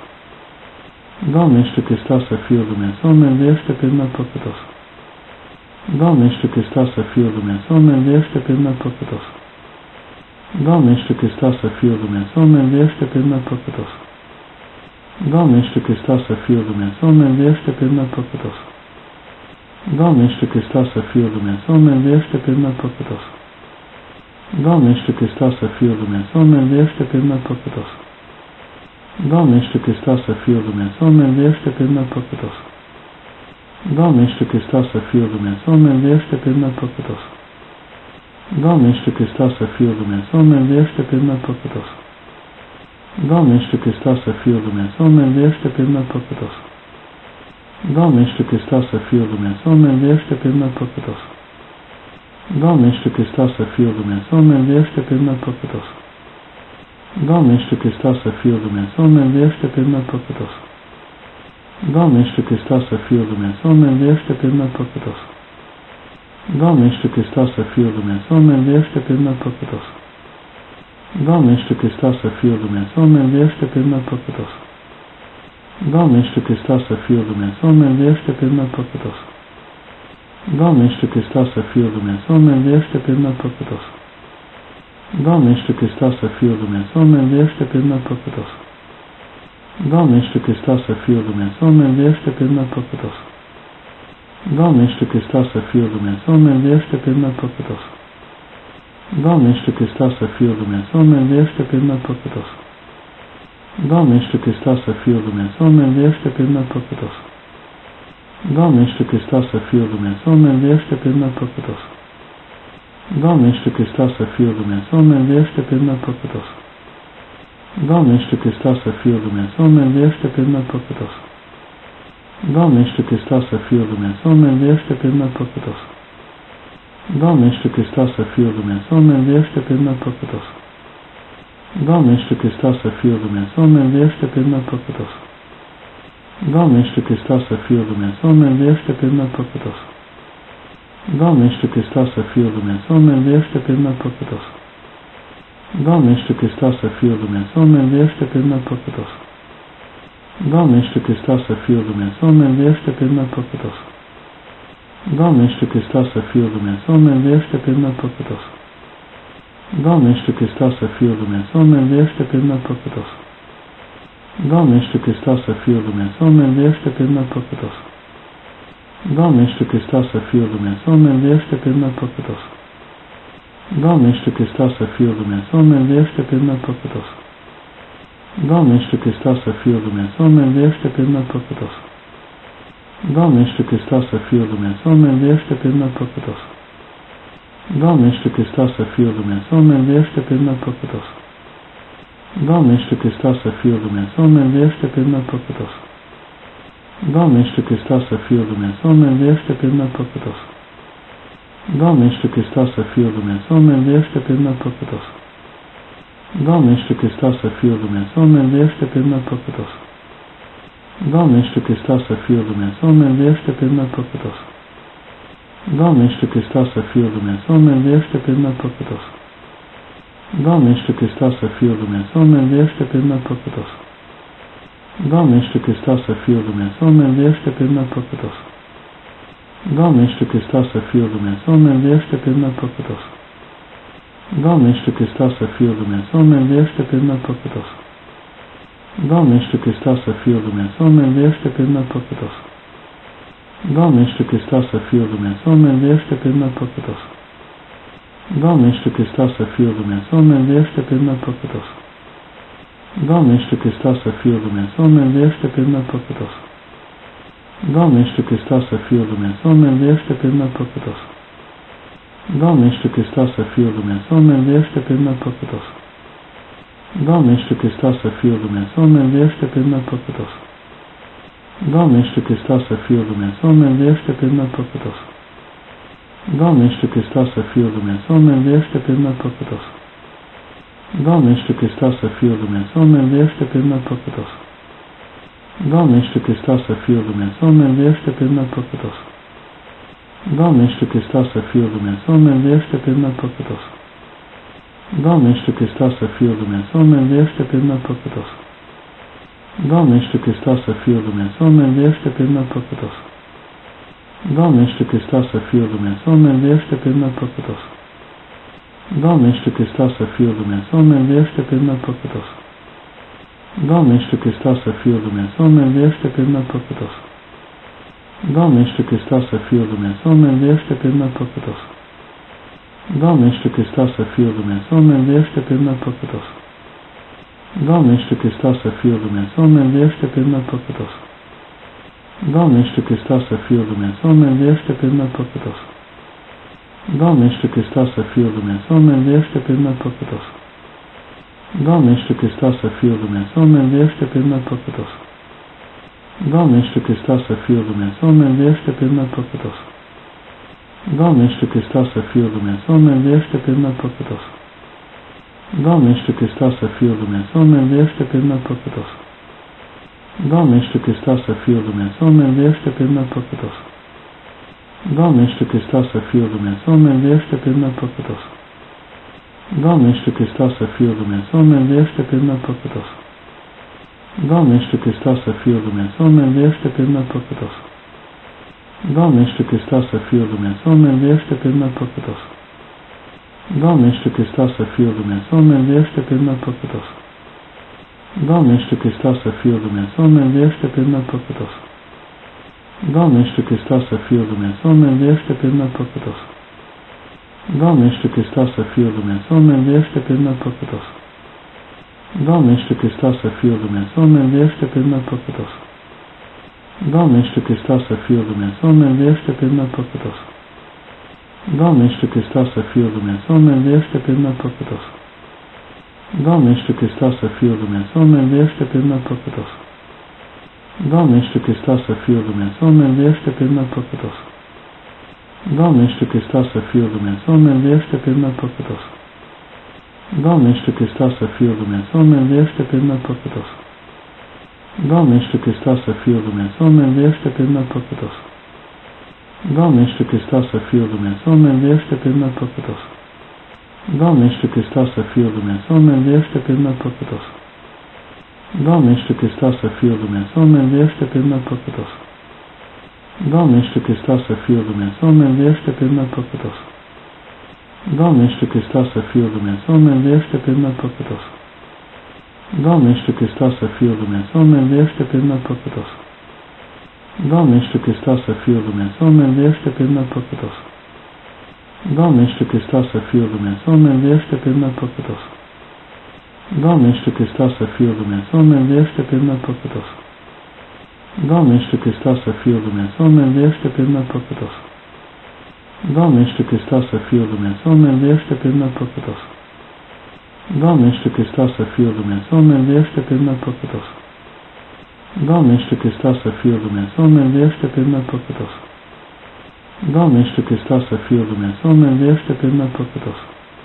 Doamne, ești Hristoasă, Fiul lui Dumnezeu, miluiește pe mine păcătos. Doamne, ești Hristoasă, Fiul lui Dumnezeu, miluiește pe mine păcătos. Doamne, ești Hristoasă, Fiul lui Dumnezeu, miluiește pe mine păcătos. Doamne, ești Hristoasă, Fiul lui Dumnezeu, miluiește pe mine păcătos. Doamne, ești Hristoasă, Fiul lui Dumnezeu, miluiește pe mine păcătos. Doamne, ești Hristoasă, Fiul lui Dumnezeu, miluiește pe mine păcătos. Doamne, ești Hristoasă, Fiul lui Dumnezeu, miluiește pe mine păcătos. Doamne, ești Hristoasă, Fiul lui Dumnezeu, miluiește pe mine păcătos. Doamne, ești Hristoasă, Fiul lui Dumnezeu, miluiește pe mine păcătos. Doamne, ești Hristoasă, Fiul lui Dumnezeu, miluiește pe mine păcătos. Doamne, ești Hristoasă, Fiul lui Dumnezeu, miluiește pe mine păcătos. Doamne, ești Hristoasă, Fiul lui Dumnezeu, miluiește pe mine păcătos. Doamne, ești Hristoasă, Fiul lui Dumnezeu, miluiește pe mine păcătos. Doamne, ești Hristoasă, Fiul lui Dumnezeu, miluiește pe mine păcătos. Doamne, ești Hristoasă, Fiul lui Dumnezeu, miluiește pe mine păcătos. Doamne, ești Hristoasă, Fiul lui Dumnezeu, miluiește pe mine păcătos. Doamne, ești Hristoasă, Fiul lui Dumnezeu, miluiește pe mine păcătos. Doamne, ești Hristoasă, Fiul lui Dumnezeu, miluiește pe mine păcătos. Doamne, ești Hristoasă, Fiul lui Dumnezeu, miluiește pe mine păcătos. Doamne, ești Hristoasă, Fiul lui Dumnezeu, miluiește pe mine păcătos. Doamne, ești Hristoasă, Fiul lui Dumnezeu, miluiește pe mine păcătos. Doamne, ești Hristoasă, Fiul lui Dumnezeu, miluiește pe mine păcătos. Doamne, ești Hristoasă, Fiul lui Dumnezeu, miluiește pe mine păcătos. Doamne, ești Hristoasă, Fiul lui Dumnezeu, miluiește pe mine păcătos. Doamne, ești Hristoasă, Fiul lui Dumnezeu, miluiește pe mine păcătos. Doamne, Iisuse Hristoase, Fiul lui Dumnezeu, miluiește pe mine păcătos. Doamne, Iisuse Hristoase, Fiul lui Dumnezeu, miluiește pe mine păcătos. Doamne, Iisuse Hristoase, Fiul lui Dumnezeu, miluiește pe mine păcătos. Doamne, Iisuse Hristoase, Fiul lui Dumnezeu, miluiește pe mine păcătos. Doamne, Iisuse Hristoase, Fiul lui Dumnezeu, miluiește pe mine păcătos. Doamne, Iisuse Hristoase, Fiul lui Dumnezeu, miluiește pe mine păcătos. Doamne, Iisuse Hristoase, Fiul lui Dumnezeu, miluiește pe mine păcătos. Doamne, Iisuse Hristoase, Fiul lui Dumnezeu, miluiește pe mine păcătos. Doamne, Iisuse Hristoase, Fiul lui Dumnezeu, miluiește pe mine păcătos. Doamne, Iisuse Hristoase, Fiul lui Dumnezeu, miluiește pe mine păcătos. Doamne, Iisuse Hristoase, Fiul lui Dumnezeu, miluiește pe mine păcătos. Doamne, Iisuse Hristoase, Fiul lui Dumnezeu, miluiește pe mine păcătos. Doamne, Iisuse Hristoase, Fiul lui Dumnezeu, miluiește pe mine păcătos. Doamne, Iisuse Hristoase, Fiul lui Dumnezeu, miluiește pe mine păcătos. Doamne, Iisuse Hristoase, Fiul lui Dumnezeu, miluiește pe mine păcătos. Doamne, Iisuse Hristoase, Fiul lui Dumnezeu, miluiește pe mine păcătos. Doamne, Iisuse Hristoase, Fiul lui Dumnezeu, miluiește pe mine păcătos. Doamne, Iisuse Hristoase, Fiul lui Dumnezeu, miluiește pe mine păcătos. Doamne, Iisuse Hristoase, Fiul lui Dumnezeu, miluiește pe mine păcătos. Doamne, Iisuse Hristoase, Fiul lui Dumnezeu, miluiește pe mine păcătos. Doamne, Iisuse Hristoase, Fiul lui Dumnezeu, miluiește pe mine păcătos. Doamne, Iisuse Hristoase, Fiul lui Dumnezeu, miluiește pe mine păcătos. Doamne, Iisuse Hristoase, Fiul lui Dumnezeu, miluiește pe mine păcătos. Doamne, Iisuse Hristoase, Fiul lui Dumnezeu, miluiește pe mine păcătos. Doamne, Iisuse Hristoase, Fiul lui Dumnezeu, miluiește pe mine păcătos. Doamne, Iisuse Hristoase, Fiul lui Dumnezeu, miluiește pe mine păcătos. Doamne, Iisuse Hristoase, Fiul lui Dumnezeu, miluiește pe mine păcătos. Doamne, Iisuse Hristoase, Fiul lui Dumnezeu, miluiește pe mine păcătos. Doamne, Iisuse Hristoase, Fiul lui Dumnezeu, miluiește pe mine păcătos. Doamne, Iisuse Hristoase, Fiul lui Dumnezeu, miluiește pe mine păcătos. Doamne, Iisuse Hristoase, Fiul lui Dumnezeu, miluiește pe mine păcătos. Doamne, Iisuse Hristoase, Fiul lui Dumnezeu, miluiește pe mine păcătos. Doamne, Iisuse Hristoase, Fiul lui Dumnezeu, miluiește pe mine păcătos. Doamne, Iisuse Hristoase, Fiul lui Dumnezeu, miluiește pe mine păcătos. Doamne, Iisuse Hristoase, Fiul lui Dumnezeu, miluiește pe mine păcătos. Doamne, Iisuse Hristoase, Fiul lui Dumnezeu, miluiește pe mine păcătos. Doamne, Iisuse Hristoase, Fiul lui Dumnezeu, miluiește pe mine păcătos. Doamne, Iisuse Hristoase, Fiul lui Dumnezeu, miluiește pe mine păcătos. Doamne, Iisuse Hristoase, Fiul lui Dumnezeu, miluiește pe mine păcătos. Doamne, Iisuse Hristoase, Fiul lui Dumnezeu, miluiește pe mine păcătos. Doamne, Iisuse Hristoase, Fiul lui Dumnezeu, miluiește pe mine păcătos. Doamne, Iisuse Hristoase, Fiul lui Dumnezeu, miluiește pe mine păcătos. Doamne, Iisuse Hristoase, Fiul lui Dumnezeu, miluiește pe mine păcătos. Doamne, Iisuse Hristoase, Fiul lui Dumnezeu, miluiește pe mine păcătos. Doamne, Iisuse Hristoase, Fiul lui Dumnezeu, miluiește pe mine păcătos. Doamne, Iisuse Hristoase, Fiul lui Dumnezeu, miluiește pe mine păcătos. Doamne, Iisuse Hristoase, Fiul lui Dumnezeu, miluiește pe mine păcătos. Doamne, Iisuse Hristoase, Fiul lui Dumnezeu, miluiește pe mine păcătos. Doamne, Iisuse Hristoase, Fiul lui Dumnezeu, miluiește pe mine păcătos. Doamne, Iisuse Hristoase, Fiul lui Dumnezeu, miluiește pe mine păcătos. Doamne, Iisuse Hristoase, Fiul lui Dumnezeu, miluiește pe mine păcătos. Doamne, Iisuse Hristoase, Fiul lui Dumnezeu, miluiește pe mine păcătos. Doamne, Iisuse Hristoase, Fiul lui Dumnezeu, miluiește pe mine păcătos. Doamne, Iisuse Hristoase, Fiul lui Dumnezeu, miluiește pe mine păcătos. Doamne, Iisuse Hristoase, Fiul lui Dumnezeu, miluiește pe mine păcătos. Doamne, Iisuse Hristoase, Fiul lui Dumnezeu, miluiește pe mine păcătos. Doamne, Iisuse Hristoase, Fiul lui Dumnezeu, miluiește pe mine păcătos. Doamne, Iisuse Hristoase, Fiul lui Dumnezeu, miluiește pe mine păcătos. Doamne, Iisuse Hristoase, Fiul lui Dumnezeu, miluiește pe mine păcătos. Doamne, Iisuse Hristoase, Fiul lui Dumnezeu, miluiește pe mine păcătos. Doamne, Iisuse Hristoase, Fiul lui Dumnezeu, miluiește pe mine păcătos. Doamne, Iisuse Hristoase, Fiul lui Dumnezeu, miluiește pe mine păcătos. Doamne, Iisuse Hristoase, Fiul lui Dumnezeu, miluiește pe mine păcătos. Doamne, Iisuse Hristoase, Fiul lui Dumnezeu, miluiește pe mine păcătos. Doamne, ești Hristoase, Fiul lui Dumnezeu, miluiește pe mine păcătos. Doamne, ești Hristoase, Fiul lui Dumnezeu, miluiește pe mine păcătos. Doamne, ești Hristoase, Fiul lui Dumnezeu, miluiește pe mine păcătos. Doamne, ești Hristoase, Fiul lui Dumnezeu, miluiește pe mine păcătos. Doamne, ești Hristoase, Fiul lui Dumnezeu, miluiește pe mine păcătos. Doamne, ești Hristoase, Fiul lui Dumnezeu, miluiește pe mine păcătos. Doamne, ești Hristoase, Fiul lui Dumnezeu, miluiește pe mine păcătos. Doamne, ești Hristoase, Fiul lui Dumnezeu, miluiește pe mine păcătos. Doamne, ești Hristoase, Fiul lui Dumnezeu, miluiește pe mine păcătos. Doamne, ești Hristoase, Fiul lui Dumnezeu, miluiește pe mine păcătos. Doamne, ești Hristoase, Fiul lui Dumnezeu, miluiește pe mine păcătos. Doamne, ești Hristoase, Fiul lui Dumnezeu, miluiește pe mine păcătos. Doamne, ești Hristoase, Fiul lui Dumnezeu, miluiește pe mine păcătos. Doamne, ești Hristoase, Fiul lui Dumnezeu, miluiește pe mine păcătos. Doamne, ești Hristoase, Fiul lui Dumnezeu, miluiește pe mine păcătos. Doamne, ești Hristoase, Fiul lui Dumnezeu, miluiește pe mine păcătos. Doamne, ești Hristoase, Fiul lui Dumnezeu, miluiește pe mine păcătos. Doamne, ești Hristoase, Fiul lui Dumnezeu, miluiește pe mine păcătos. Doamne, ești Hristoase, Fiul lui Dumnezeu, miluiește pe mine păcătos.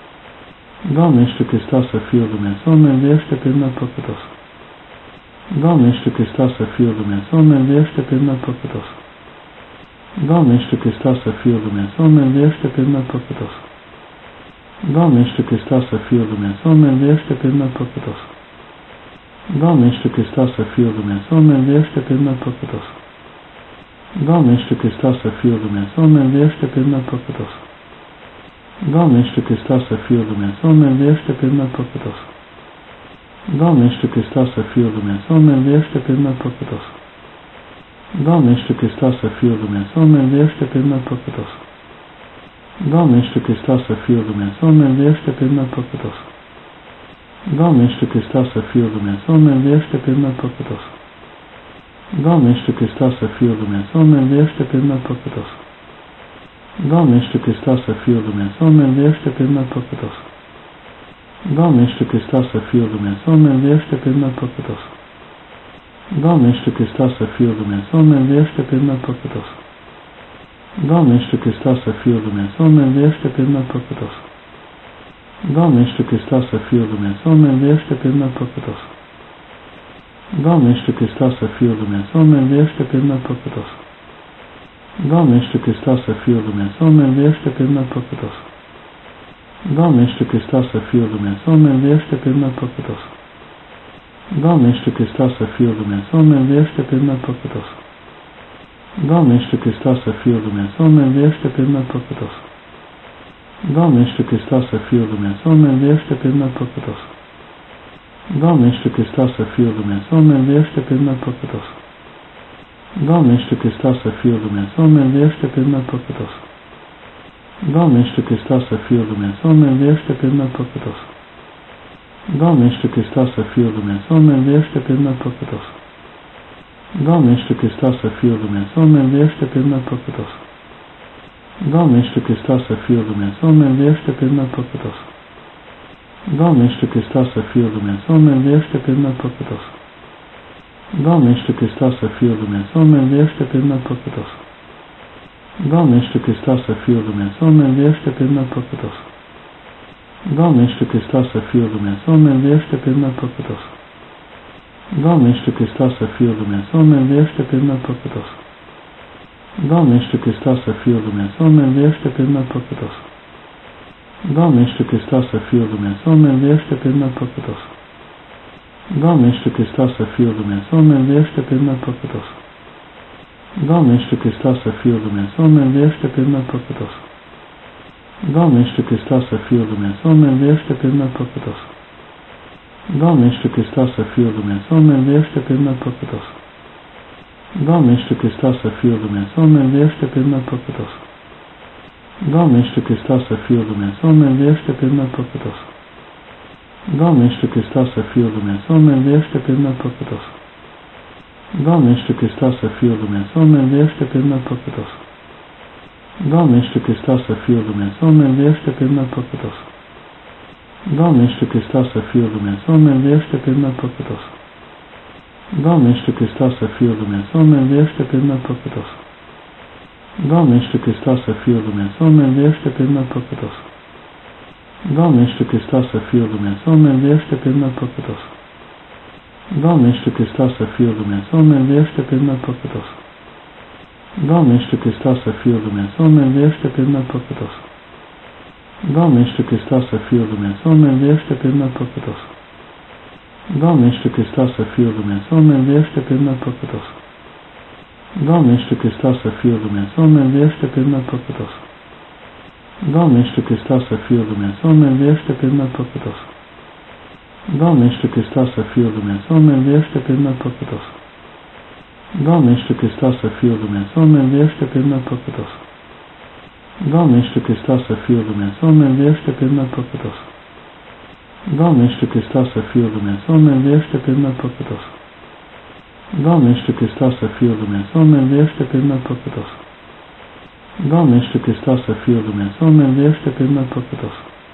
Doamne, ești Hristoase, Fiul lui Dumnezeu, miluiește pe mine păcătos. Doamne, ești Hristoase, Fiul lui Dumnezeu, miluiește pe mine păcătos. Doamne, ești Hristoase, Fiul lui Dumnezeu, miluiește pe mine păcătos. Doamne, ești Hristoase, Fiul lui Dumnezeu, miluiește pe mine păcătos. Doamne, ești Hristoase, Fiul lui Dumnezeu, miluiește pe mine păcătos. Doamne, ești Hristoase, Fiul lui Dumnezeu, miluiește pe mine păcătos. Doamne, ești Hristoase, Fiul lui Dumnezeu, miluiește pe mine păcătos. Doamne, ești Hristoase, Fiul lui Dumnezeu, miluiește pe mine păcătos. Doamne, ești Hristoase, Fiul lui Dumnezeu, miluiește pe mine păcătos. Doamne, ești Hristoase, Fiul lui Dumnezeu, miluiește pe mine păcătos. Doamne, ești Hristoase, Fiul lui Dumnezeu, miluiește pe mine păcătos. Doamne, ești Hristoase, Fiul lui Dumnezeu, miluiește pe mine păcătos. Doamne, ești Hristoase, Fiul lui Dumnezeu, miluiește pe mine păcătos. Doamne, ești Hristoase, Fiul lui Dumnezeu, miluiește pe mine păcătos. Doamne, ești Hristoase, Fiul lui Dumnezeu, miluiește pe mine păcătos. Doamne, ești Hristoase, Fiul lui Dumnezeu, miluiește pe mine păcătos. Doamne, ești Hristoase, Fiul lui Dumnezeu, miluiește pe mine păcătos. Doamne, ești Hristoase, Fiul lui Dumnezeu, miluiește pe mine păcătos. Doamne, ești Hristoase, Fiul lui Dumnezeu, miluiește pe mine păcătos. Doamne, ești Hristoase, Fiul lui Dumnezeu, miluiește pe mine păcătos. Doamne, ești Hristoase, Fiul lui Dumnezeu, miluiește pe mine păcătos. Doamne, ești Hristoase, Fiul lui Dumnezeu, miluiește pe mine păcătos. Doamne, ești Hristoase, Fiul lui Dumnezeu, miluiește pe mine păcătos. Doamne, ești Hristoase, Fiul lui Dumnezeu, miluiește pe mine păcătos. Doamne, ești Hristoase, Fiul lui Dumnezeu, miluiește pe mine păcătos. Doamne, ești Hristoase, Fiul lui Dumnezeu, miluiește pe mine păcătos. Doamne, ești Hristoase, Fiul lui Dumnezeu, miluiește pe mine păcătos. Doamne, ești Hristoase, Fiul lui Dumnezeu, miluiește pe mine păcătos. Doamne, ești Hristoase, Fiul lui Dumnezeu, miluiește pe mine păcătos. Doamne, ești Hristoase, Fiul lui Dumnezeu, miluiește pe mine păcătos. Doamne, ești Hristoase, Fiul lui Dumnezeu, miluiește pe mine păcătos. Doamne, ești Hristoase, Fiul lui Dumnezeu, miluiește pe mine păcătos. Doamne, ești Hristoase, Fiul lui Dumnezeu, miluiește pe mine păcătos. Doamne, ești Hristoase, Fiul lui Dumnezeu, miluiește pe mine păcătos. Doamne, ești Hristoase, Fiul lui Dumnezeu, miluiește pe mine păcătos. Doamne, ești Hristoase, Fiul lui Dumnezeu, miluiește pe mine păcătos. Doamne, ești Hristoase, Fiul lui Dumnezeu, miluiește pe mine păcătos. Doamne, ești Hristoase, Fiul lui Dumnezeu, miluiește pe mine păcătos. Doamne, ești Hristoase, Fiul lui Dumnezeu, miluiește pe mine păcătos. Doamne, ești Hristoase, Fiul lui Dumnezeu, miluiește pe mine păcătos. Doamne, ești Hristoase, Fiul lui Dumnezeu, miluiește pe mine păcătos. Doamne, ești Hristoase, Fiul lui Dumnezeu, miluiește pe mine păcătos. Doamne, ești Hristoase, Fiul lui Dumnezeu, miluiește pe mine păcătos. Doamne, ești Hristoase, Fiul lui Dumnezeu, miluiește pe mine păcătos. Doamne, ești Hristoase, Fiul lui Dumnezeu, miluiește pe mine păcătos. Doamne, ești Hristoasă, Fiul lui Dumnezeu, miluiește pe mine păcătos. Doamne, ești Hristoasă, Fiul lui Dumnezeu, miluiește pe mine păcătos. Doamne, ești Hristoasă, Fiul lui Dumnezeu, miluiește pe mine păcătos. Doamne, ești Hristoasă, Fiul lui Dumnezeu, miluiește pe mine păcătos. Doamne, ești Hristoasă, Fiul lui Dumnezeu, miluiește pe mine păcătos. Doamne, ești Hristoasă, Fiul lui Dumnezeu, miluiește pe mine păcătos. Doamne, ești Hristoasă, Fiul lui Dumnezeu, miluiește pe mine păcătos. Doamne, ești Hristoasă, Fiul lui Dumnezeu, miluiește pe mine păcătos. Doamne, ești Hristoasă, Fiul lui Dumnezeu, miluiește pe mine păcătos. Doamne, ești Hristoasă, Fiul lui Dumnezeu, miluiește pe mine păcătos. Doamne, ești Hristoasă, Fiul lui Dumnezeu, miluiește pe mine păcătos. Doamne, ești Hristoasă, Fiul lui Dumnezeu, miluiește pe mine păcătos. Doamne, ești Hristoasă, Fiul lui Dumnezeu, miluiește pe mine păcătos. Doamne, ești Hristoasă, Fiul lui Dumnezeu, miluiește pe mine păcătos. Doamne, ești Hristoasă, Fiul lui Dumnezeu, miluiește pe mine păcătos. Doamne, ești Hristoasă, Fiul lui Dumnezeu, miluiește pe mine păcătos.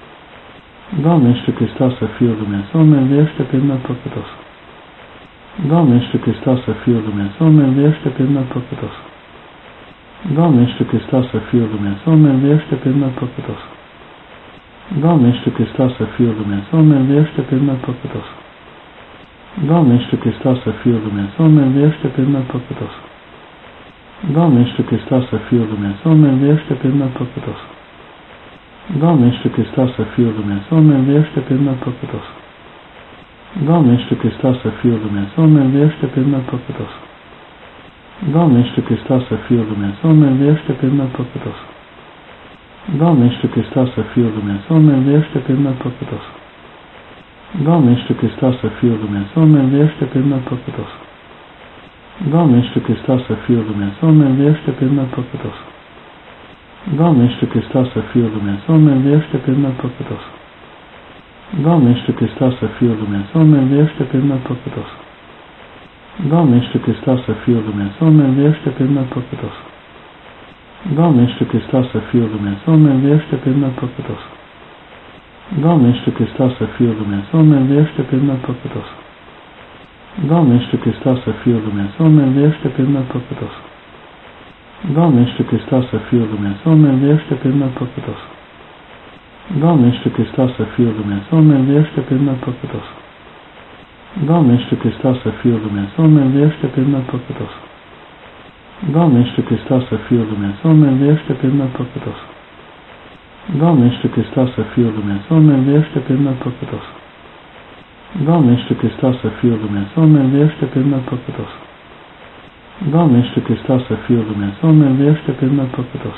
Doamne, ești Hristoasă, Fiul lui Dumnezeu, miluiește pe mine păcătos. Doamne, ești Hristoasă, Fiul lui Dumnezeu, miluiește pe mine păcătos. Doamne, ești Hristoasă, Fiul lui Dumnezeu, miluiește pe mine păcătos. Doamne, ești Hristoasă, Fiul lui Dumnezeu, miluiește pe mine păcătos. Doamne, ești Hristoasă, Fiul lui Dumnezeu, miluiește pe mine păcătos. Doamne, ești Hristoasă, Fiul lui Dumnezeu, miluiește pe mine păcătos. Doamne, ești Hristoasă, Fiul lui Dumnezeu, miluiește pe mine păcătos. Doamne, ești Hristoasă, Fiul lui Dumnezeu, miluiește pe mine păcătos. Doamne, ești Hristoasă, Fiul lui Dumnezeu, miluiește pe mine păcătos. Doamne, ești Hristoasă, Fiul lui Dumnezeu, miluiește pe mine păcătos. Doamne, ești Hristoasă, Fiul lui Dumnezeu, miluiește pe mine păcătos. Doamne, ești Hristoasă, Fiul lui Dumnezeu, miluiește pe mine păcătos. Doamne, ești Hristoasă, Fiul lui Dumnezeu, miluiește pe mine păcătos. Doamne, ești Hristoasă, Fiul lui Dumnezeu, miluiește pe mine păcătos. Doamne, ești Hristoasă, Fiul lui Dumnezeu, miluiește pe mine păcătos. Doamne, ești Hristoasă, Fiul lui Dumnezeu, miluiește pe mine păcătos. Doamne, ești Hristoasă, Fiul lui Dumnezeu, miluiește pe mine păcătos. Doamne, ești Hristoasă, Fiul lui Dumnezeu, miluiește pe mine păcătos. Doamne, ești Hristoasă, Fiul lui Dumnezeu, miluiește pe mine păcătos. Doamne, ești Hristoasă, Fiul lui Dumnezeu, miluiește pe mine păcătos. Doamne, ești Hristoasă, Fiul lui Dumnezeu, miluiește pe mine păcătos. Doamne, ești Hristoasă, Fiul lui Dumnezeu, miluiește pe mine păcătos. Doamne, ești Hristoasă, Fiul lui Dumnezeu, miluiește pe mine păcătos. Doamne, ești Hristoasă, Fiul lui Dumnezeu, miluiește pe mine păcătos. Doamne, ești Hristoasă, Fiul lui Dumnezeu, miluiește pe mine păcătos.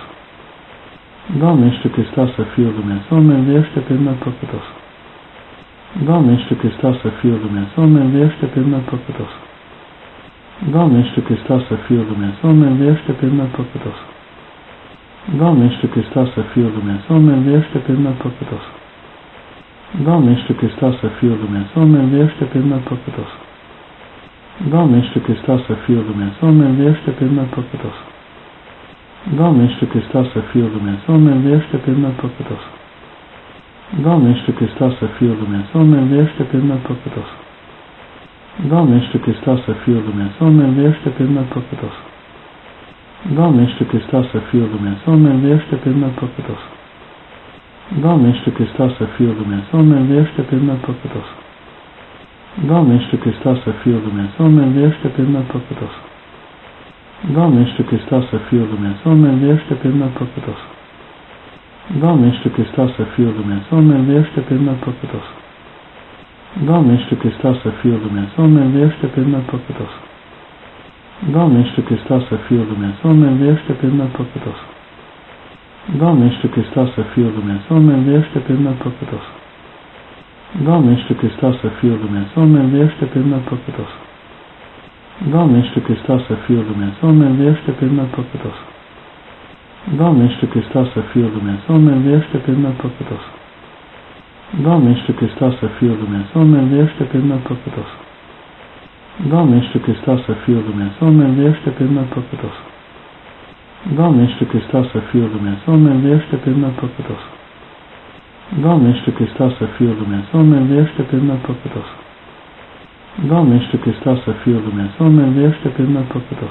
Doamne, ești Hristoasă, Fiul lui Dumnezeu, miluiește pe mine păcătos. Doamne, ești Hristoasă, Fiul lui Dumnezeu, miluiește pe mine păcătos. Doamne, ești Hristoasă, Fiul lui Dumnezeu, miluiește pe mine păcătos. Doamne, ești Hristoasă, Fiul lui Dumnezeu, miluiește pe mine păcătos. Doamne, ești Hristoasă, Fiul lui Dumnezeu, miluiește pe mine păcătos. Doamne, ești Hristoasă, Fiul lui Dumnezeu, miluiește pe mine păcătos. Doamne, ești Hristoasă, Fiul lui Dumnezeu, miluiește pe mine păcătos. Doamne, ești Hristoasă, Fiul lui Dumnezeu, miluiește pe mine păcătos. Doamne, ești Hristoasă, Fiul lui Dumnezeu, miluiește pe mine păcătos. Doamne, ești Hristoasă, Fiul lui Dumnezeu, miluiește pe mine păcătos. Doamne, ești Hristoasă, Fiul lui Dumnezeu, miluiește pe mine păcătos. Doamne, ești Hristoasă, Fiul lui Dumnezeu, miluiește pe mine păcătos. Doamne, ești Hristoasă, Fiul lui Dumnezeu, miluiește pe mine păcătos. Doamne, ești Hristoasă, Fiul lui Dumnezeu, miluiește pe mine păcătos. Doamne, ești Hristoasă, Fiul lui Dumnezeu, miluiește pe mine păcătos. Doamne, ești Hristoasă, Fiul lui Dumnezeu, miluiește pe mine păcătos. Doamne, ești Hristoasă, Fiul lui Dumnezeu, miluiește pe mine păcătos. Doamne, ești Hristoasă, Fiul lui Dumnezeu, miluiește pe mine păcătos. Doamne, ești Hristoasă, Fiul lui Dumnezeu, miluiește pe mine păcătos. Doamne, ești Hristoasă, Fiul lui Dumnezeu, miluiește pe mine păcătos. Doamne, ești Hristoasă, Fiul lui Dumnezeu, miluiește pe mine păcătos. Doamne, ești Hristoasă, Fiul lui Dumnezeu, miluiește pe mine păcătos. Doamne, ești Hristoasă, Fiul lui Dumnezeu, miluiește pe mine păcătos. Doamne, Iisuse Hristoase, Fiul lui Dumnezeu, miluiește pe mine păcătos. Doamne, Iisuse Hristoase, Fiul lui Dumnezeu, miluiește pe mine păcătos.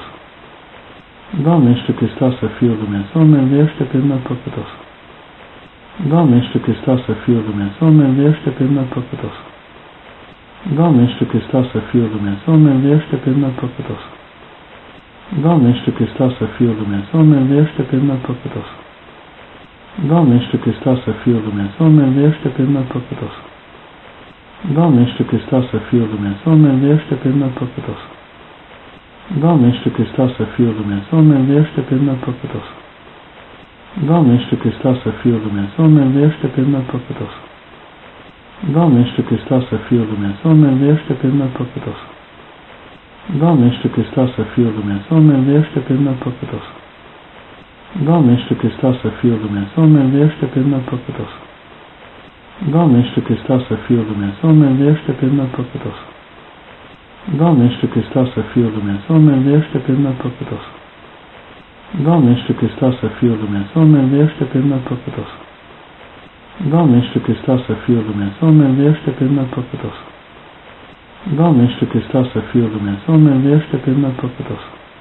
Doamne, Iisuse Hristoase, Fiul lui Dumnezeu, miluiește pe mine păcătos. Doamne, Iisuse Hristoase, Fiul lui Dumnezeu, miluiește pe mine păcătos. Doamne, Iisuse Hristoase, Fiul lui Dumnezeu, miluiește pe mine păcătos. Doamne, Iisuse Hristoase, Fiul lui Dumnezeu, miluiește pe mine păcătos. Doamne, Iisuse Hristoase, Fiul lui Dumnezeu, miluiește pe mine păcătos. Doamne, Iisuse Hristoase, Fiul lui Dumnezeu, miluiește pe mine păcătos. Doamne, Iisuse Hristoase, Fiul lui Dumnezeu, miluiește pe mine păcătos. Doamne, Iisuse Hristoase, Fiul lui Dumnezeu, miluiește pe mine păcătos. Doamne, Iisuse Hristoase, Fiul lui Dumnezeu, miluiește pe mine păcătos. Doamne, Iisuse Hristoase, Fiul lui Dumnezeu, miluiește pe mine păcătos. Doamne, Iisuse Hristoase, Fiul lui Dumnezeu, miluiește pe mine păcătos. Doamne, Iisuse Hristoase, Fiul lui Dumnezeu, miluiește pe mine păcătos. Doamne, Iisuse Hristoase, Fiul lui Dumnezeu, miluiește pe mine păcătos. Doamne, Iisuse Hristoase, Fiul lui Dumnezeu, miluiește pe mine păcătos. Doamne, Iisuse Hristoase, Fiul lui Dumnezeu, miluiește pe mine păcătos. Doamne, Iisuse Hristoase, Fiul lui Dumnezeu, miluiește pe mine păcătos.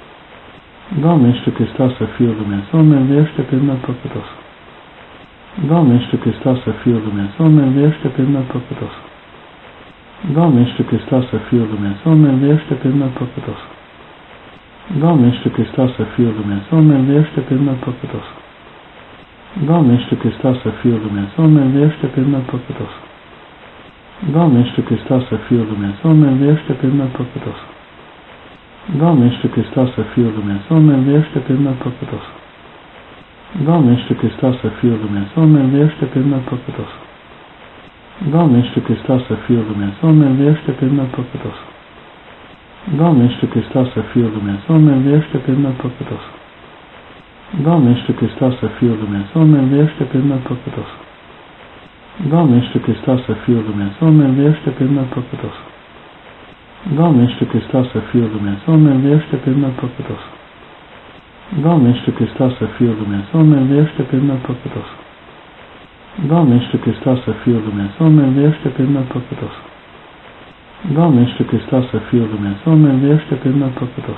Doamne, Iisuse Hristoase, Fiul lui Dumnezeu, miluiește pe mine păcătos. Doamne, Iisuse Hristoase, Fiul lui Dumnezeu, miluiește pe mine păcătos. Doamne, Iisuse Hristoase, Fiul lui Dumnezeu, miluiește pe mine păcătos. Doamne, Iisuse Hristoase, Fiul lui Dumnezeu, miluiește pe mine păcătos. Doamne, Iisuse Hristoase, Fiul lui Dumnezeu, miluiește pe mine păcătos. Doamne, Iisuse Hristoase, Fiul lui Dumnezeu, miluiește pe mine păcătos. Doamne, Iisuse Hristoase, Fiul lui Dumnezeu, miluiește pe mine păcătos. Doamne, Iisuse Hristoase, Fiul lui Dumnezeu, miluiește pe mine păcătos. Doamne, Iisuse Hristoase, Fiul lui Dumnezeu, miluiește pe mine păcătos. Doamne, Iisuse Hristoase, Fiul lui Dumnezeu, miluiește pe mine păcătos. Doamne, Iisuse Hristoase, Fiul lui Dumnezeu, miluiește pe mine păcătos. Doamne, Iisuse Hristoase, Fiul lui Dumnezeu, miluiește pe mine păcătos. Doamne, Iisuse Hristoase, Fiul lui Dumnezeu, miluiește pe mine păcătos. Doamne, Iisuse Hristoase, Fiul lui Dumnezeu, miluiește pe mine păcătos. Doamne, Iisuse Hristoase, Fiul lui Dumnezeu, miluiește pe mine păcătos. Doamne, Iisuse Hristoase, Fiul lui Dumnezeu, miluiește pe mine păcătos.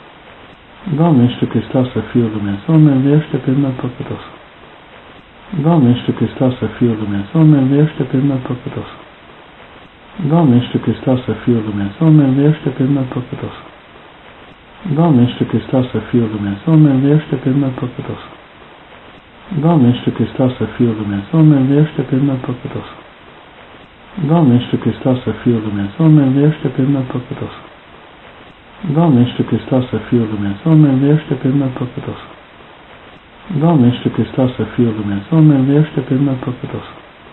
Doamne, Iisuse Hristoase, Fiul lui Dumnezeu, miluiește pe mine păcătos. Doamne, Iisuse Hristoase, Fiul lui Dumnezeu, miluiește pe mine păcătos. Doamne, Iisuse Hristoase, Fiul lui Dumnezeu, miluiește pe mine păcătos. Doamne, Iisuse Hristoase, Fiul lui Dumnezeu, miluiește pe mine păcătos. Doamne, Iisuse Hristoase, Fiul lui Dumnezeu, miluiește pe mine păcătos. Doamne, Iisuse Hristoase, Fiul lui Dumnezeu, miluiește pe mine păcătos. Doamne, Iisuse Hristoase, Fiul lui Dumnezeu, miluiește pe mine păcătos. Doamne, Iisuse Hristoase, Fiul lui Dumnezeu, miluiește pe mine păcătos.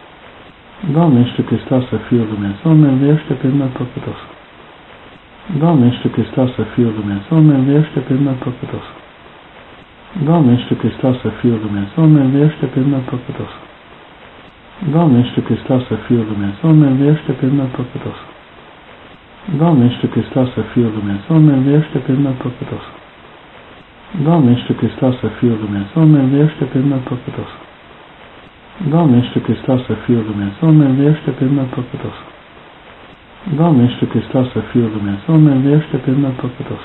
Doamne, Iisuse Hristoase, Fiul lui Dumnezeu, miluiește pe mine păcătos. Doamne, Iisuse Hristoase, Fiul lui Dumnezeu, miluiește pe mine păcătos. Doamne, Iisuse Hristoase, Fiul lui Dumnezeu, miluiește pe mine păcătos. Doamne, Iisuse Hristoase, Fiul lui Dumnezeu, miluiește pe mine păcătos. Doamne, Iisuse Hristoase, Fiul lui Dumnezeu, miluiește pe mine păcătos. Doamne, Iisuse Hristoase, Fiul lui Dumnezeu, miluiește pe mine păcătos. Doamne, Iisuse Hristoase, Fiul lui Dumnezeu, miluiește pe mine păcătos. Doamne, Iisuse Hristoase, Fiul lui Dumnezeu, miluiește pe mine păcătos.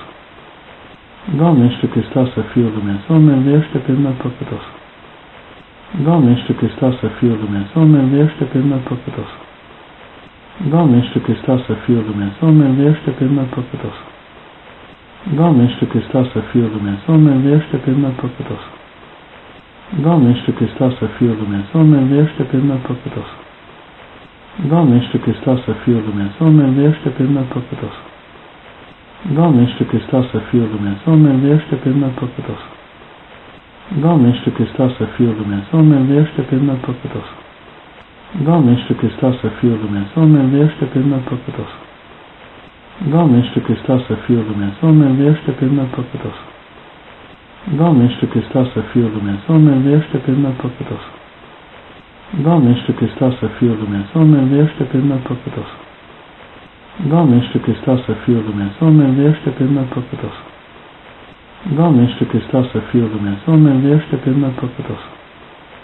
Doamne, Iisuse Hristoase, Fiul lui Dumnezeu, miluiește pe mine păcătos. Doamne, Iisuse Hristoase, Fiul lui Dumnezeu, miluiește pe mine păcătos. Doamne, Iisuse Hristoase, Fiul lui Dumnezeu, miluiește pe mine păcătos. Doamne, Iisuse Hristoase, Fiul lui Dumnezeu, miluiește pe mine păcătos. Doamne, Iisuse Hristoase, Fiul lui Dumnezeu, miluiește pe mine păcătos. Doamne, Iisuse Hristoase, Fiul lui Dumnezeu, miluiește pe mine păcătos. Doamne, Iisuse Hristoase, Fiul lui Dumnezeu, miluiește pe mine păcătos. Doamne, Iisuse Hristoase, Fiul lui Dumnezeu, miluiește pe mine păcătos. Doamne, Iisuse Hristoase, Fiul lui Dumnezeu, miluiește pe mine păcătos. Doamne, Iisuse Hristoase, Fiul lui Dumnezeu, miluiește pe mine păcătos. Doamne, Iisuse Hristoase, Fiul lui Dumnezeu, miluiește pe mine păcătos. Doamne, Iisuse Hristoase, Fiul lui Dumnezeu, miluiește pe mine păcătos. Doamne, Iisuse Hristoase, Fiul lui Dumnezeu, miluiește pe mine păcătos. Doamne, Iisuse Hristoase, Fiul lui Dumnezeu, miluiește pe mine păcătos.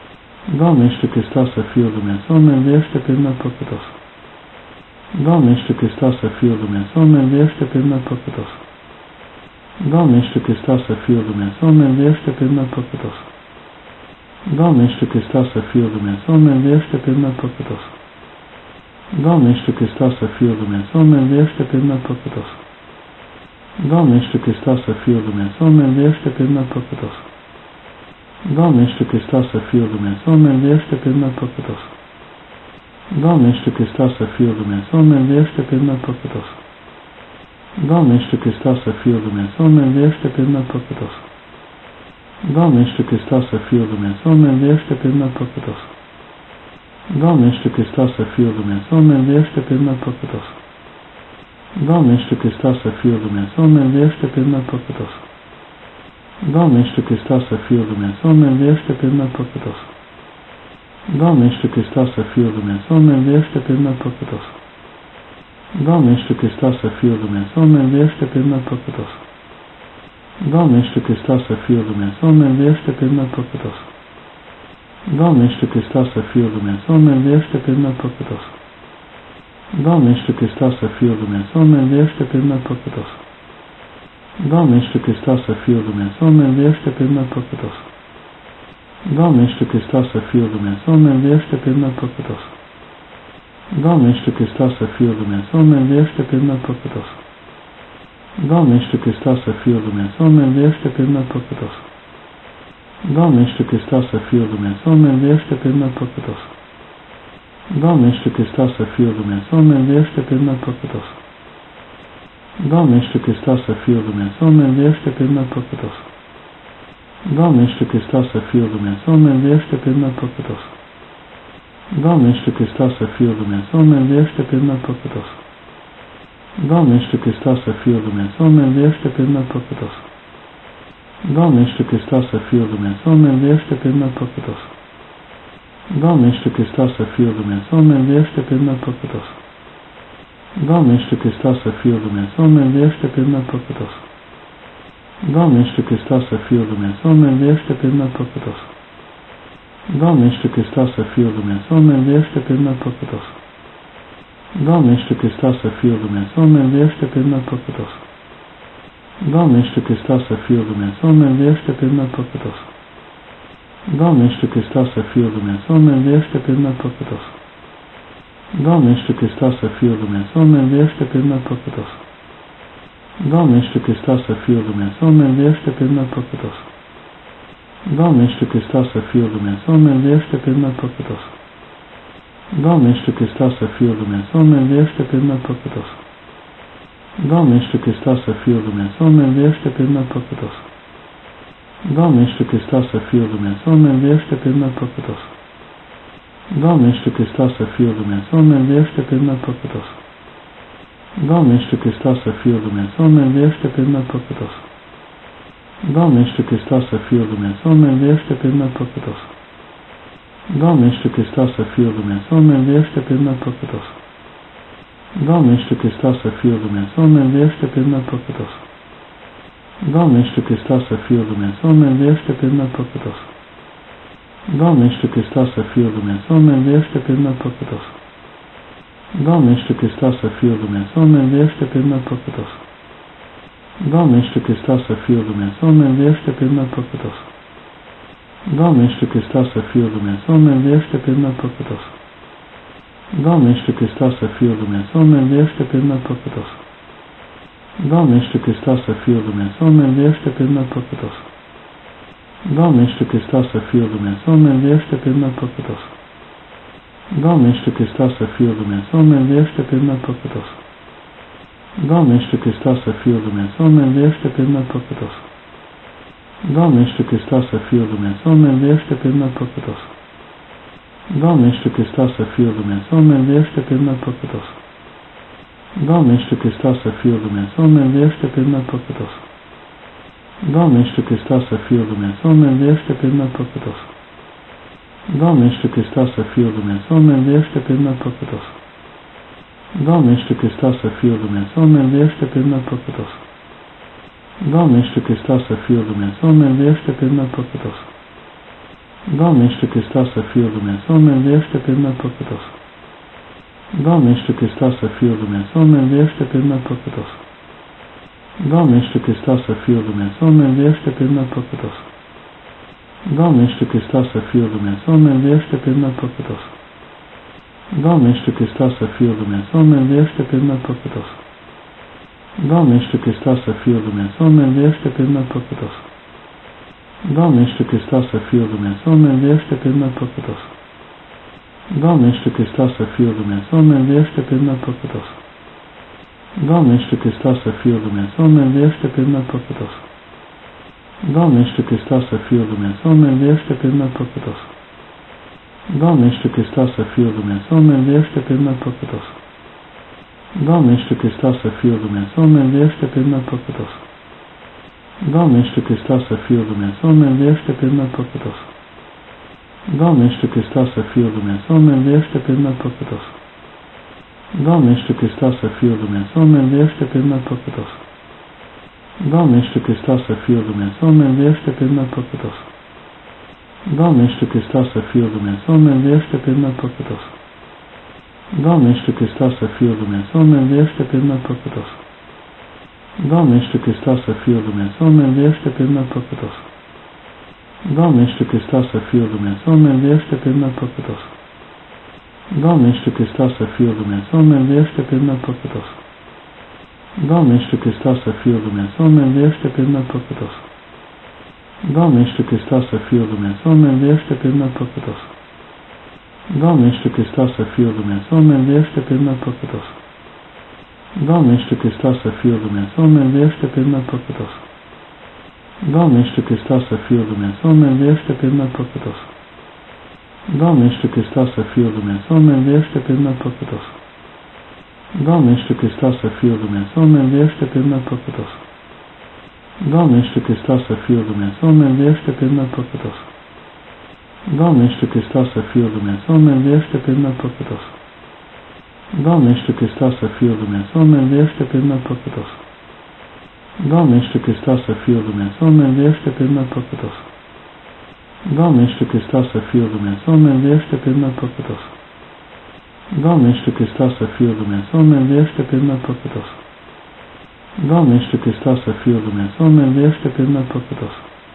Doamne, ești Hristoasă, Fiul lui Dumnezeu, miluiește pe mine păcătos. Doamne, ești Hristoasă, Fiul lui Dumnezeu, miluiește pe mine păcătos. Doamne, ești Hristoasă, Fiul lui Dumnezeu, miluiește pe mine păcătos. Doamne, ești Hristoasă, Fiul lui Dumnezeu, miluiește pe mine păcătos. Doamne, ești Hristoasă, Fiul lui Dumnezeu, miluiește pe mine păcătos. Doamne, ești Hristoasă, Fiul lui Dumnezeu, miluiește pe mine păcătos. Doamne, ești Hristoasă, Fiul lui Dumnezeu, miluiește pe mine păcătos. Doamne, ești Hristoasă, Fiul lui Dumnezeu, miluiește pe mine păcătos. Doamne, ești Hristoasă, Fiul lui Dumnezeu, miluiește pe mine păcătos. Doamne, ești Hristoasă, Fiul lui Dumnezeu, miluiește pe mine păcătos. Doamne, ești Hristoasă, Fiul lui Dumnezeu, miluiește pe mine păcătos. Doamne, ești Hristoasă, Fiul lui Dumnezeu, miluiește pe mine păcătos. Doamne, ești Hristoasă, Fiul lui Dumnezeu, miluiește pe mine păcătos. Doamne, ești Hristoasă, Fiul lui Dumnezeu, miluiește pe mine păcătos. Doamne, ești Hristoasă, Fiul lui Dumnezeu, miluiește pe mine păcătos. Doamne, ești Hristoasă, Fiul lui Dumnezeu, miluiește pe mine păcătos. Doamne, ești Hristoasă, Fiul lui Dumnezeu, miluiește pe mine păcătos. Doamne, ești Hristoasă, Fiul lui Dumnezeu, miluiește pe mine păcătos. Doamne, ești Hristoasă, Fiul lui Dumnezeu, miluiește pe mine păcătos. Doamne, ești Hristoasă, Fiul lui Dumnezeu, miluiește pe mine păcătos. Doamne, ești Hristoasă, Fiul lui Dumnezeu, miluiește pe mine păcătos. Doamne, ești Hristoasă, Fiul lui Dumnezeu, miluiește pe mine păcătos. Doamne, ești Hristoasă, Fiul lui Dumnezeu, miluiește pe mine păcătos. Doamne, ești Hristoasă, Fiul lui Dumnezeu, miluiește pe mine păcătos. Doamne, ești Hristoasă, Fiul lui Dumnezeu, miluiește pe mine păcătos. Doamne, ești Hristoasă, Fiul lui Dumnezeu, miluiește pe mine păcătos. Doamne, ești Hristoasă, Fiul lui Dumnezeu, miluiește pe mine păcătos. Doamne, ești Hristoasă, Fiul lui Dumnezeu, miluiește pe mine păcătos. Doamne, ești Hristoasă, Fiul lui Dumnezeu, miluiește pe mine păcătos. Doamne, ești Hristoasă, Fiul lui Dumnezeu, miluiește pe mine păcătos. Doamne, ești Hristoasă, Fiul lui Dumnezeu, miluiește pe mine păcătos. Doamne, ești Hristoasă, Fiul lui Dumnezeu, miluiește pe mine păcătos. Doamne, ești Hristoasă, Fiul lui Dumnezeu, miluiește pe mine păcătos. Doamne, ești Hristoasă, Fiul lui Dumnezeu, miluiește pe mine păcătos. Doamne, ești Hristoasă, Fiul lui Dumnezeu, miluiește pe mine păcătos. Doamne, ești Hristoasă, Fiul lui Dumnezeu, miluiește pe mine păcătos. Doamne, ești Hristoasă, Fiul lui Dumnezeu, miluiește pe mine păcătos. Doamne, ești Hristoasă, Fiul lui Dumnezeu, miluiește pe mine păcătos. Doamne, ești Hristoasă, Fiul lui Dumnezeu, miluiește pe mine păcătos. Doamne, ești Hristoasă, Fiul lui Dumnezeu, miluiește pe mine păcătos. Doamne, ești Hristoasă, Fiul lui Dumnezeu, miluiește pe mine păcătos. Doamne, ești Hristoasă, Fiul lui Dumnezeu, miluiește pe mine păcătos. Doamne, ești Hristoasă, Fiul lui Dumnezeu, miluiește pe mine păcătos. Doamne, ești Hristoasă, Fiul lui Dumnezeu, miluiește pe mine păcătos. Doamne, ești Hristoasă, Fiul lui Dumnezeu, miluiește pe mine păcătos. Doamne, ești Hristoasă, Fiul lui Dumnezeu, miluiește pe mine păcătos. Doamne, ești Hristoasă, Fiul lui Dumnezeu, miluiește pe mine păcătos. Doamne, ești Hristoasă, Fiul lui Dumnezeu, miluiește pe mine păcătos. Doamne, ești Hristoasă, Fiul lui Dumnezeu, miluiește pe mine păcătos. Doamne, ești Hristoasă, Fiul lui Dumnezeu, miluiește pe mine păcătos. Doamne, ești Hristoasă, Fiul lui Dumnezeu, miluiește pe mine păcătos. Doamne, ești Hristoasă, Fiul lui Dumnezeu, miluiește pe mine păcătos. Doamne, ești Hristoasă, Fiul lui Dumnezeu, miluiește pe mine păcătos. Doamne, ești Hristoasă, Fiul lui Dumnezeu, miluiește pe mine păcătos. Doamne, ești Hristoasă, Fiul lui Dumnezeu, miluiește pe mine păcătos. Doamne, ești Hristoasă, Fiul lui Dumnezeu, miluiește pe mine păcătos. Doamne, ești Hristoasă, Fiul lui Dumnezeu, miluiește pe mine păcătos. Doamne, ești Hristoasă, Fiul lui Dumnezeu, miluiește pe mine păcătos. Doamne, ești Hristoasă, Fiul lui Dumnezeu, miluiește pe mine păcătos. Doamne, ești Hristoasă, Fiul lui Dumnezeu, miluiește pe mine păcătos. Doamne, ești Hristoasă, Fiul lui Dumnezeu, miluiește pe mine păcătos. Doamne, ești Hristoasă, Fiul lui Dumnezeu, miluiește pe mine păcătos. Doamne, ești Hristoasă, Fiul lui Dumnezeu, miluiește pe mine păcătos. Doamne, ești Hristoasă, Fiul lui Dumnezeu, miluiește pe mine păcătos. Doamne, ești Hristoasă, Fiul lui Dumnezeu, miluiește pe mine păcătos. Doamne, ești Hristoasă, Fiul lui Dumnezeu, miluiește pe mine păcătos. Doamne, ești Hristoasă, Fiul lui Dumnezeu, miluiește pe mine păcătos. Doamne, ești Hristoasă, Fiul lui Dumnezeu, miluiește pe mine păcătos. Doamne, ești Hristoasă, Fiul lui Dumnezeu, miluiește pe mine păcătos. Doamne, ești Hristoasă, Fiul lui Dumnezeu, miluiește pe mine păcătos. Doamne, ești Hristoasă, Fiul lui Dumnezeu, miluiește pe mine păcătos. Doamne, ești Hristoasă, Fiul lui Dumnezeu, miluiește pe mine păcătos. Doamne, ești Hristoasă, Fiul lui Dumnezeu, miluiește pe mine păcătos. Doamne, ești Hristoasă, Fiul lui Dumnezeu, miluiește pe mine păcătos. Doamne, ești Hristoasă, Fiul lui Dumnezeu, miluiește pe mine păcătos. Doamne, ești Hristoasă, Fiul lui Dumnezeu, miluiește pe mine păcătos. Doamne, ești Hristoasă, Fiul lui Dumnezeu, miluiește pe mine păcătos. Doamne, ești Hristoasă, Fiul lui Dumnezeu, miluiește pe mine păcătos. Doamne, ești Hristoasă, Fiul lui Dumnezeu, miluiește pe mine păcătos. Doamne, ești Hristoasă, Fiul lui Dumnezeu, miluiește pe mine păcătos. Doamne, ești Hristoasă, Fiul lui Dumnezeu, miluiește pe mine păcătos. Doamne, ești Hristoasă, Fiul lui Dumnezeu, miluiește pe mine păcătos. Doamne, ești Hristoasă, Fiul lui Dumnezeu, miluiește pe mine păcătos. Doamne, ești Hristoasă, Fiul lui Dumnezeu, miluiește pe mine păcătos. Doamne, ești Hristoasă, Fiul lui Dumnezeu, miluiește pe mine păcătos. Doamne, ești Hristoasă, Fiul lui Dumnezeu, miluiește pe mine păcătos. Doamne, ești Hristoasă, Fiul lui Dumnezeu, miluiește pe mine păcătos. Doamne, ești Hristoasă, Fiul lui Dumnezeu, miluiește pe mine păcătos. Doamne, ești Hristoasă, Fiul lui Dumnezeu, miluiește pe mine păcătos. Doamne, ești Hristoasă, Fiul lui Dumnezeu, miluiește pe mine păcătos. Doamne, ești Hristoasă, Fiul lui Dumnezeu, miluiește pe mine păcătos. Doamne, ești Hristoasă, Fiul lui Dumnezeu, miluiește pe mine păcătos. Doamne, ești Hristoasă, Fiul lui Dumnezeu, miluiește pe mine păcătos. Doamne, ești Hristoasă, Fiul lui Dumnezeu, miluiește pe mine păcătos. Doamne, ești Hristoasă, Fiul lui Dumnezeu, miluiește pe mine păcătos. Doamne, ești Hristoasă, Fiul lui Dumnezeu, miluiește pe mine păcătos. Doamne, ești Hristoasă, Fiul lui Dumnezeu, miluiește pe mine păcătos. Doamne, ești Hristoasă, Fiul lui Dumnezeu, miluiește pe mine păcătos. Doamne, ești Hristoasă, Fiul lui Dumnezeu, miluiește pe mine păcătos.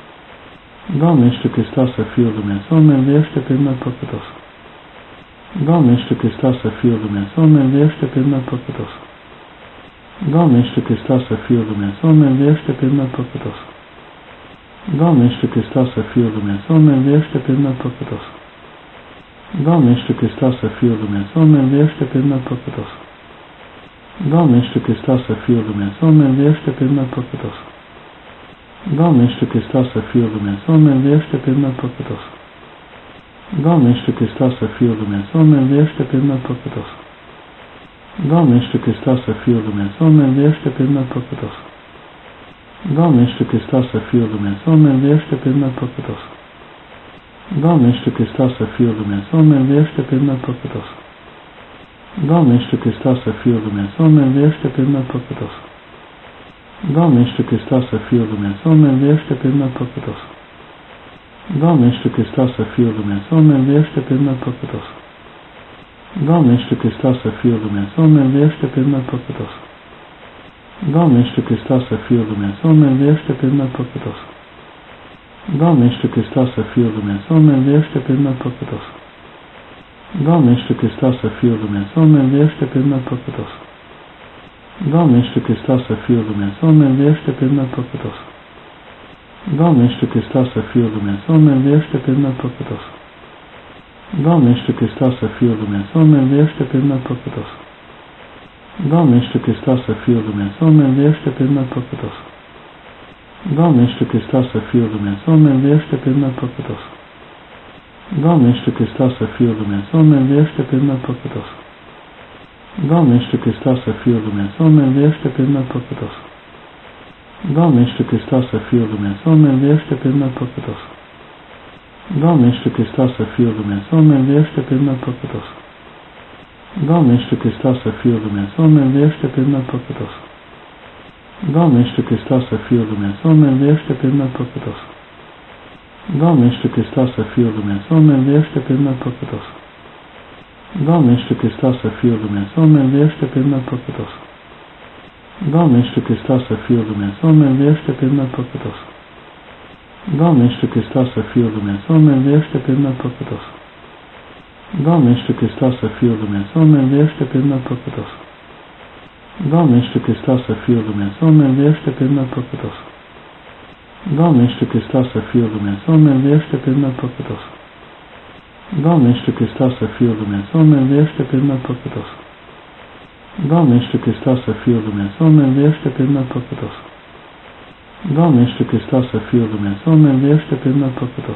Doamne, ești Hristoasă, Fiul lui Dumnezeu, miluiește pe mine păcătos. Doamne, ești Hristoasă, Fiul lui Dumnezeu, miluiește pe mine păcătos. Doamne, ești Hristoasă, Fiul lui Dumnezeu, miluiește pe mine păcătos. Doamne, ești Hristoasă, Fiul lui Dumnezeu, miluiește pe mine păcătos. Doamne, ești Hristoasă, Fiul lui Dumnezeu, miluiește pe mine păcătos. Doamne, ești Hristoasă, Fiul lui Dumnezeu, miluiește pe mine păcătos. Doamne, ești Hristoasă, Fiul lui Dumnezeu, miluiește pe mine păcătos. Doamne, ești Hristoasă, Fiul lui Dumnezeu, miluiește pe mine păcătos. Doamne, ești Hristoasă, Fiul lui Dumnezeu, miluiește pe mine păcătos. Doamne, ești Hristoasă, Fiul lui Dumnezeu, miluiește pe mine păcătos. Doamne, ești Hristoasă, Fiul lui Dumnezeu, miluiește pe mine păcătos. Doamne, ești Hristoasă, Fiul lui Dumnezeu, miluiește pe mine păcătos. Doamne, ești Hristoasă, Fiul lui Dumnezeu, miluiește pe mine păcătos. Doamne, ești Hristoasă, Fiul lui Dumnezeu, miluiește pe mine păcătos. Doamne, ești Hristoasă, Fiul lui Dumnezeu, miluiește pe mine păcătos. Doamne, ești Hristoasă, Fiul lui Dumnezeu, miluiește pe mine păcătos. Doamne, ești Hristoasă, Fiul lui Dumnezeu, miluiește pe mine păcătos. Doamne, ești Hristoasă, Fiul lui Dumnezeu, miluiește pe mine păcătos. Doamne, ești Hristoasă, Fiul lui Dumnezeu, miluiește pe mine păcătos. Doamne, ești Hristoasă, Fiul lui Dumnezeu, miluiește pe mine păcătos. Doamne, ești Hristoasă, Fiul lui Dumnezeu, miluiește pe mine păcătos. Doamne, ești Hristoasă, Fiul lui Dumnezeu, miluiește pe mine păcătos. Doamne, ești Hristoasă, Fiul lui Dumnezeu, miluiește pe mine păcătos. Doamne, ești Hristoasă, Fiul lui Dumnezeu, miluiește pe mine păcătos. Doamne, ești Hristoasă, Fiul lui Dumnezeu, miluiește pe mine păcătos. Doamne, ești Hristoasă, Fiul lui Dumnezeu, miluiește pe mine păcătos. Doamne, ești Hristoasă, Fiul lui Dumnezeu, miluiește pe mine păcătos. Doamne, ești Hristoasă, Fiul lui Dumnezeu, miluiește pe mine păcătos. Doamne, ești Hristoasă, Fiul lui Dumnezeu, miluiește pe mine păcătos. Doamne, Iisuse Hristoase, Fiul lui Dumnezeu, miluiește pe mine păcătos. Doamne, Iisuse Hristoase, Fiul lui Dumnezeu, miluiește pe mine păcătos. Doamne, Iisuse Hristoase, Fiul lui Dumnezeu, miluiește pe mine păcătos. Doamne, Iisuse Hristoase, Fiul lui Dumnezeu, miluiește pe mine păcătos. Doamne, Iisuse Hristoase, Fiul lui Dumnezeu, miluiește pe mine păcătos. Doamne, Iisuse Hristoase, Fiul lui Dumnezeu, miluiește pe mine păcătos. Doamne, Iisuse Hristoase, Fiul lui Dumnezeu, miluiește pe mine păcătos. Doamne, Iisuse Hristoase, Fiul lui Dumnezeu, miluiește pe mine păcătos. Doamne, Iisuse Hristoase, Fiul lui Dumnezeu, miluiește pe mine păcătos. Doamne, Iisuse Hristoase, Fiul lui Dumnezeu, miluiește pe mine păcătos.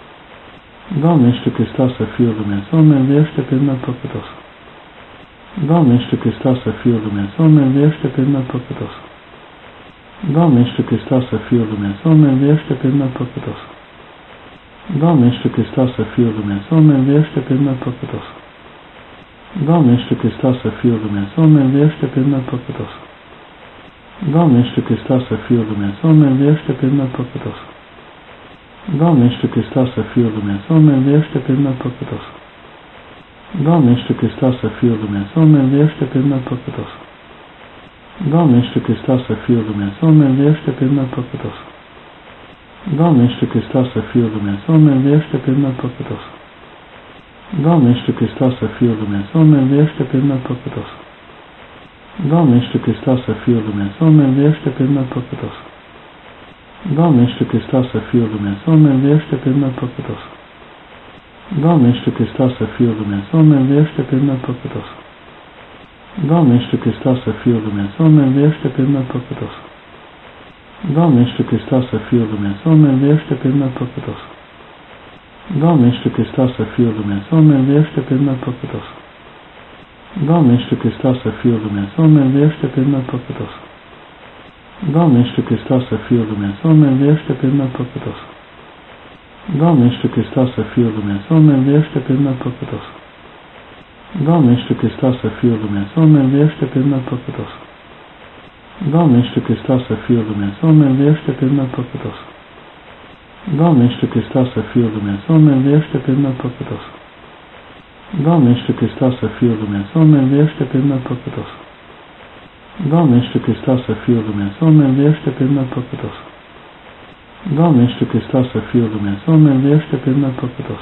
Doamne, Iisuse Hristoase, Fiul lui Dumnezeu, miluiește pe mine păcătos. Doamne, Iisuse Hristoase, Fiul lui Dumnezeu, miluiește pe mine păcătos. Doamne, Iisuse Hristoase, Fiul lui Dumnezeu, miluiește pe mine păcătos. Doamne, Iisuse Hristoase, Fiul lui Dumnezeu, miluiește pe mine păcătos. Doamne, Iisuse Hristoase, Fiul lui Dumnezeu, miluiește pe mine păcătos. Doamne, Iisuse Hristoase, Fiul lui Dumnezeu, miluiește pe mine păcătos. Doamne, Iisuse Hristoase, Fiul lui Dumnezeu, miluiește pe mine păcătos. Doamne, Iisuse Hristoase, Fiul lui Dumnezeu, miluiește pe mine păcătos. Doamne, Iisuse Hristoase, Fiul lui Dumnezeu, miluiește pe mine păcătos. Doamne, Iisuse Hristoase, Fiul lui Dumnezeu, miluiește pe mine păcătos. Doamne, Iisuse Hristoase, Fiul lui Dumnezeu, miluiește pe mine păcătos. Doamne, Iisuse Hristoase, Fiul lui Dumnezeu, miluiește pe mine păcătos. Doamne, Iisuse Hristoase, Fiul lui Dumnezeu, miluiește pe mine păcătos. Doamne, Iisuse Hristoase, Fiul lui Dumnezeu, miluiește pe mine păcătos. Doamne, Iisuse Hristoase, Fiul lui Dumnezeu, miluiește pe mine păcătos. Doamne, Iisuse Hristoase, Fiul lui Dumnezeu, miluiește pe mine păcătos. Doamne, Iisuse Hristoase, Fiul lui Dumnezeu, miluiește pe mine păcătos. Doamne, Iisuse Hristoase, Fiul lui Dumnezeu, miluiește pe mine păcătos. Doamne, Iisuse Hristoase, Fiul lui Dumnezeu, miluiește pe mine păcătos. Doamne, Iisuse Hristoase, Fiul lui Dumnezeu, miluiește pe mine păcătos. Doamne, Iisuse Hristoase, Fiul lui Dumnezeu, miluiește pe mine păcătos. Doamne, Iisuse Hristoase, Fiul lui Dumnezeu, miluiește pe mine păcătos. Doamne, Iisuse Hristoase, Fiul lui Dumnezeu, miluiește pe mine păcătos. Doamne, Iisuse Hristoase, Fiul lui Dumnezeu, miluiește pe mine păcătos. Doamne, Iisuse Hristoase, Fiul lui Dumnezeu, miluiește pe mine păcătos. Doamne, Iisuse Hristoase, Fiul lui Dumnezeu, miluiește pe mine păcătos.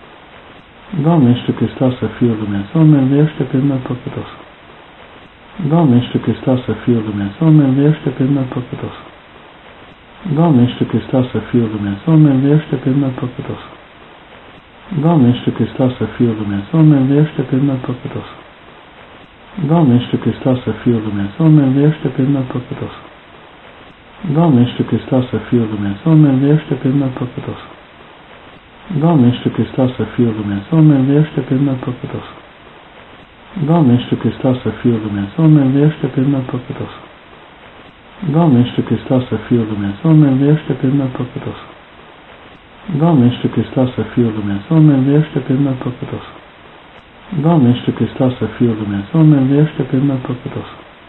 Doamne, Iisuse Hristoase, Fiul lui Dumnezeu, miluiește pe mine păcătos. Doamne, Iisuse Hristoase, Fiul lui Dumnezeu, miluiește pe mine păcătos. Doamne, Iisuse Hristoase, Fiul lui Dumnezeu, miluiește pe mine păcătos. Doamne, Iisuse Hristoase, Fiul lui Dumnezeu, miluiește pe mine păcătos. Doamne, Iisuse Hristoase, Fiul lui Dumnezeu, miluiește pe mine păcătos. Doamne, Iisuse Hristoase, Fiul lui Dumnezeu, miluiește pe mine păcătos. Doamne, Iisuse Hristoase, Fiul lui Dumnezeu, miluiește pe mine păcătos. Doamne, Iisuse Hristoase, Fiul lui Dumnezeu, miluiește pe mine păcătos. Doamne, Iisuse Hristoase, Fiul lui Dumnezeu, miluiește pe mine păcătos. Doamne, Iisuse Hristoase, Fiul lui Dumnezeu, miluiește pe mine păcătos. Doamne, Iisuse Hristoase, Fiul lui Dumnezeu, miluiește pe mine păcătos.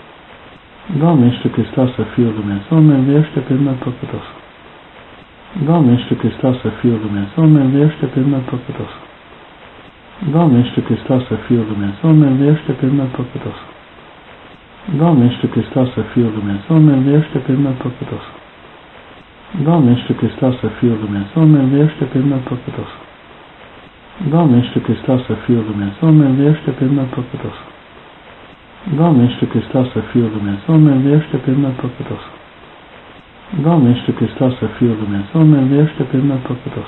Doamne, Iisuse Hristoase, Fiul lui Dumnezeu, miluiește pe mine păcătos. Doamne, Iisuse Hristoase, Fiul lui Dumnezeu, miluiește pe mine păcătos. Doamne, Iisuse Hristoase, Fiul lui Dumnezeu, miluiește pe mine păcătos. Doamne, Iisuse Hristoase, Fiul lui Dumnezeu, miluiește pe mine păcătos. Doamne, Iisuse Hristoase, Fiul lui Dumnezeu, miluiește pe mine păcătos. Doamne, Iisuse Hristoase, Fiul lui Dumnezeu, miluiește pe mine păcătos. Doamne, Iisuse Hristoase, Fiul lui Dumnezeu, miluiește pe mine păcătos. Doamne, Iisuse Hristoase, Fiul lui Dumnezeu, miluiește pe mine păcătos.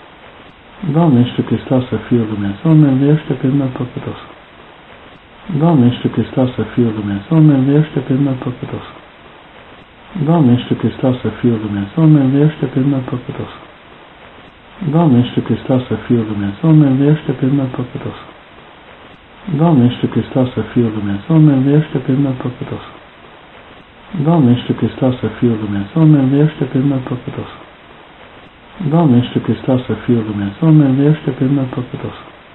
Doamne, Iisuse Hristoase, Fiul lui Dumnezeu, miluiește pe mine păcătos. Doamne, Iisuse Hristoase, Fiul lui Dumnezeu, miluiește pe mine păcătos. Doamne, Iisuse Hristoase, Fiul lui Dumnezeu, miluiește pe mine păcătos. Doamne, Iisuse Hristoase, Fiul lui Dumnezeu, miluiește pe mine păcătos. Doamne, Iisuse Hristoase, Fiul lui Dumnezeu, miluiește pe mine păcătos. Doamne, Iisuse Hristoase, Fiul lui Dumnezeu, miluiește pe mine păcătos. Doamne, Iisuse Hristoase, Fiul lui Dumnezeu, miluiește pe mine păcătos.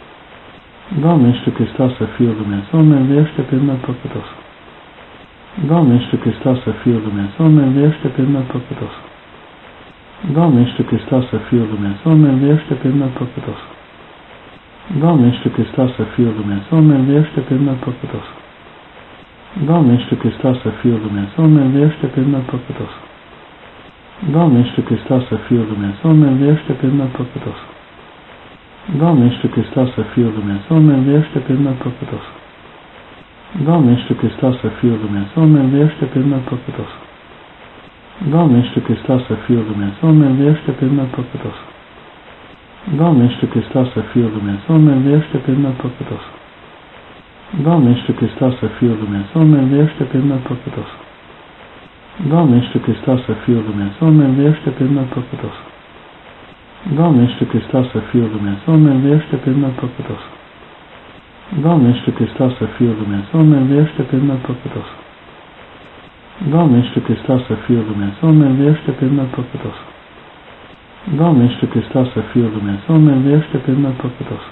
Doamne, Iisuse Hristoase, Fiul lui Dumnezeu, miluiește pe mine păcătos. Doamne, Iisuse Hristoase, Fiul lui Dumnezeu, miluiește pe mine păcătos. Doamne, ești Hristoasă, Fiul lui Dumnezeu, miluiește pe mine păcătos. Doamne, ești Hristoasă, Fiul lui Dumnezeu, miluiește pe mine păcătos. Doamne, ești Hristoasă, Fiul lui Dumnezeu, miluiește pe mine păcătos. Doamne, ești Hristoasă, Fiul lui Dumnezeu, miluiește pe mine păcătos. Doamne, ești Hristoasă, Fiul lui Dumnezeu, miluiește pe mine păcătos. Doamne, ești Hristoasă, Fiul lui Dumnezeu, miluiește pe mine păcătos. Doamne, ești Hristoasă, Fiul lui Dumnezeu, miluiește pe mine păcătos. Doamne, ești Hristoasă, Fiul lui Dumnezeu, miluiește pe mine păcătos. Doamne, ești Hristoasă, Fiul lui Dumnezeu, miluiește pe mine păcătos. Doamne, ești Hristoasă, Fiul lui Dumnezeu, miluiește pe mine păcătos. Doamne, ești Hristoasă, Fiul lui Dumnezeu, miluiește pe mine păcătos. Doamne, ești Hristoasă, Fiul lui Dumnezeu, miluiește pe mine păcătos. Doamne, ești Hristoasă, Fiul lui Dumnezeu, miluiește pe mine păcătos. Doamne, ești Hristoasă, Fiul lui Dumnezeu, miluiește pe mine păcătos.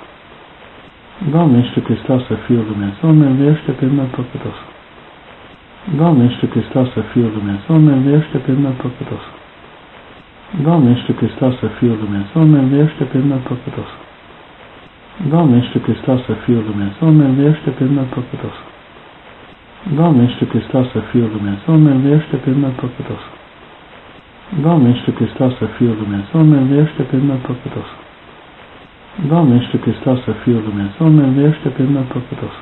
Doamne, ești Hristoasă, Fiul lui Dumnezeu, miluiește pe mine păcătos. Doamne, ești Hristoasă, Fiul lui Dumnezeu, miluiește pe mine păcătos. Doamne, ești Hristoasă, Fiul lui Dumnezeu, miluiește pe mine păcătos. Doamne, ești Hristoasă, Fiul lui Dumnezeu, miluiește pe mine păcătos. Doamne, ești Hristoasă, Fiul lui Dumnezeu, miluiește pe mine păcătos. Doamne, ești Hristoasă, Fiul lui Dumnezeu, miluiește pe mine păcătos. Doamne, ești Hristoasă, Fiul lui Dumnezeu, miluiește pe mine păcătos.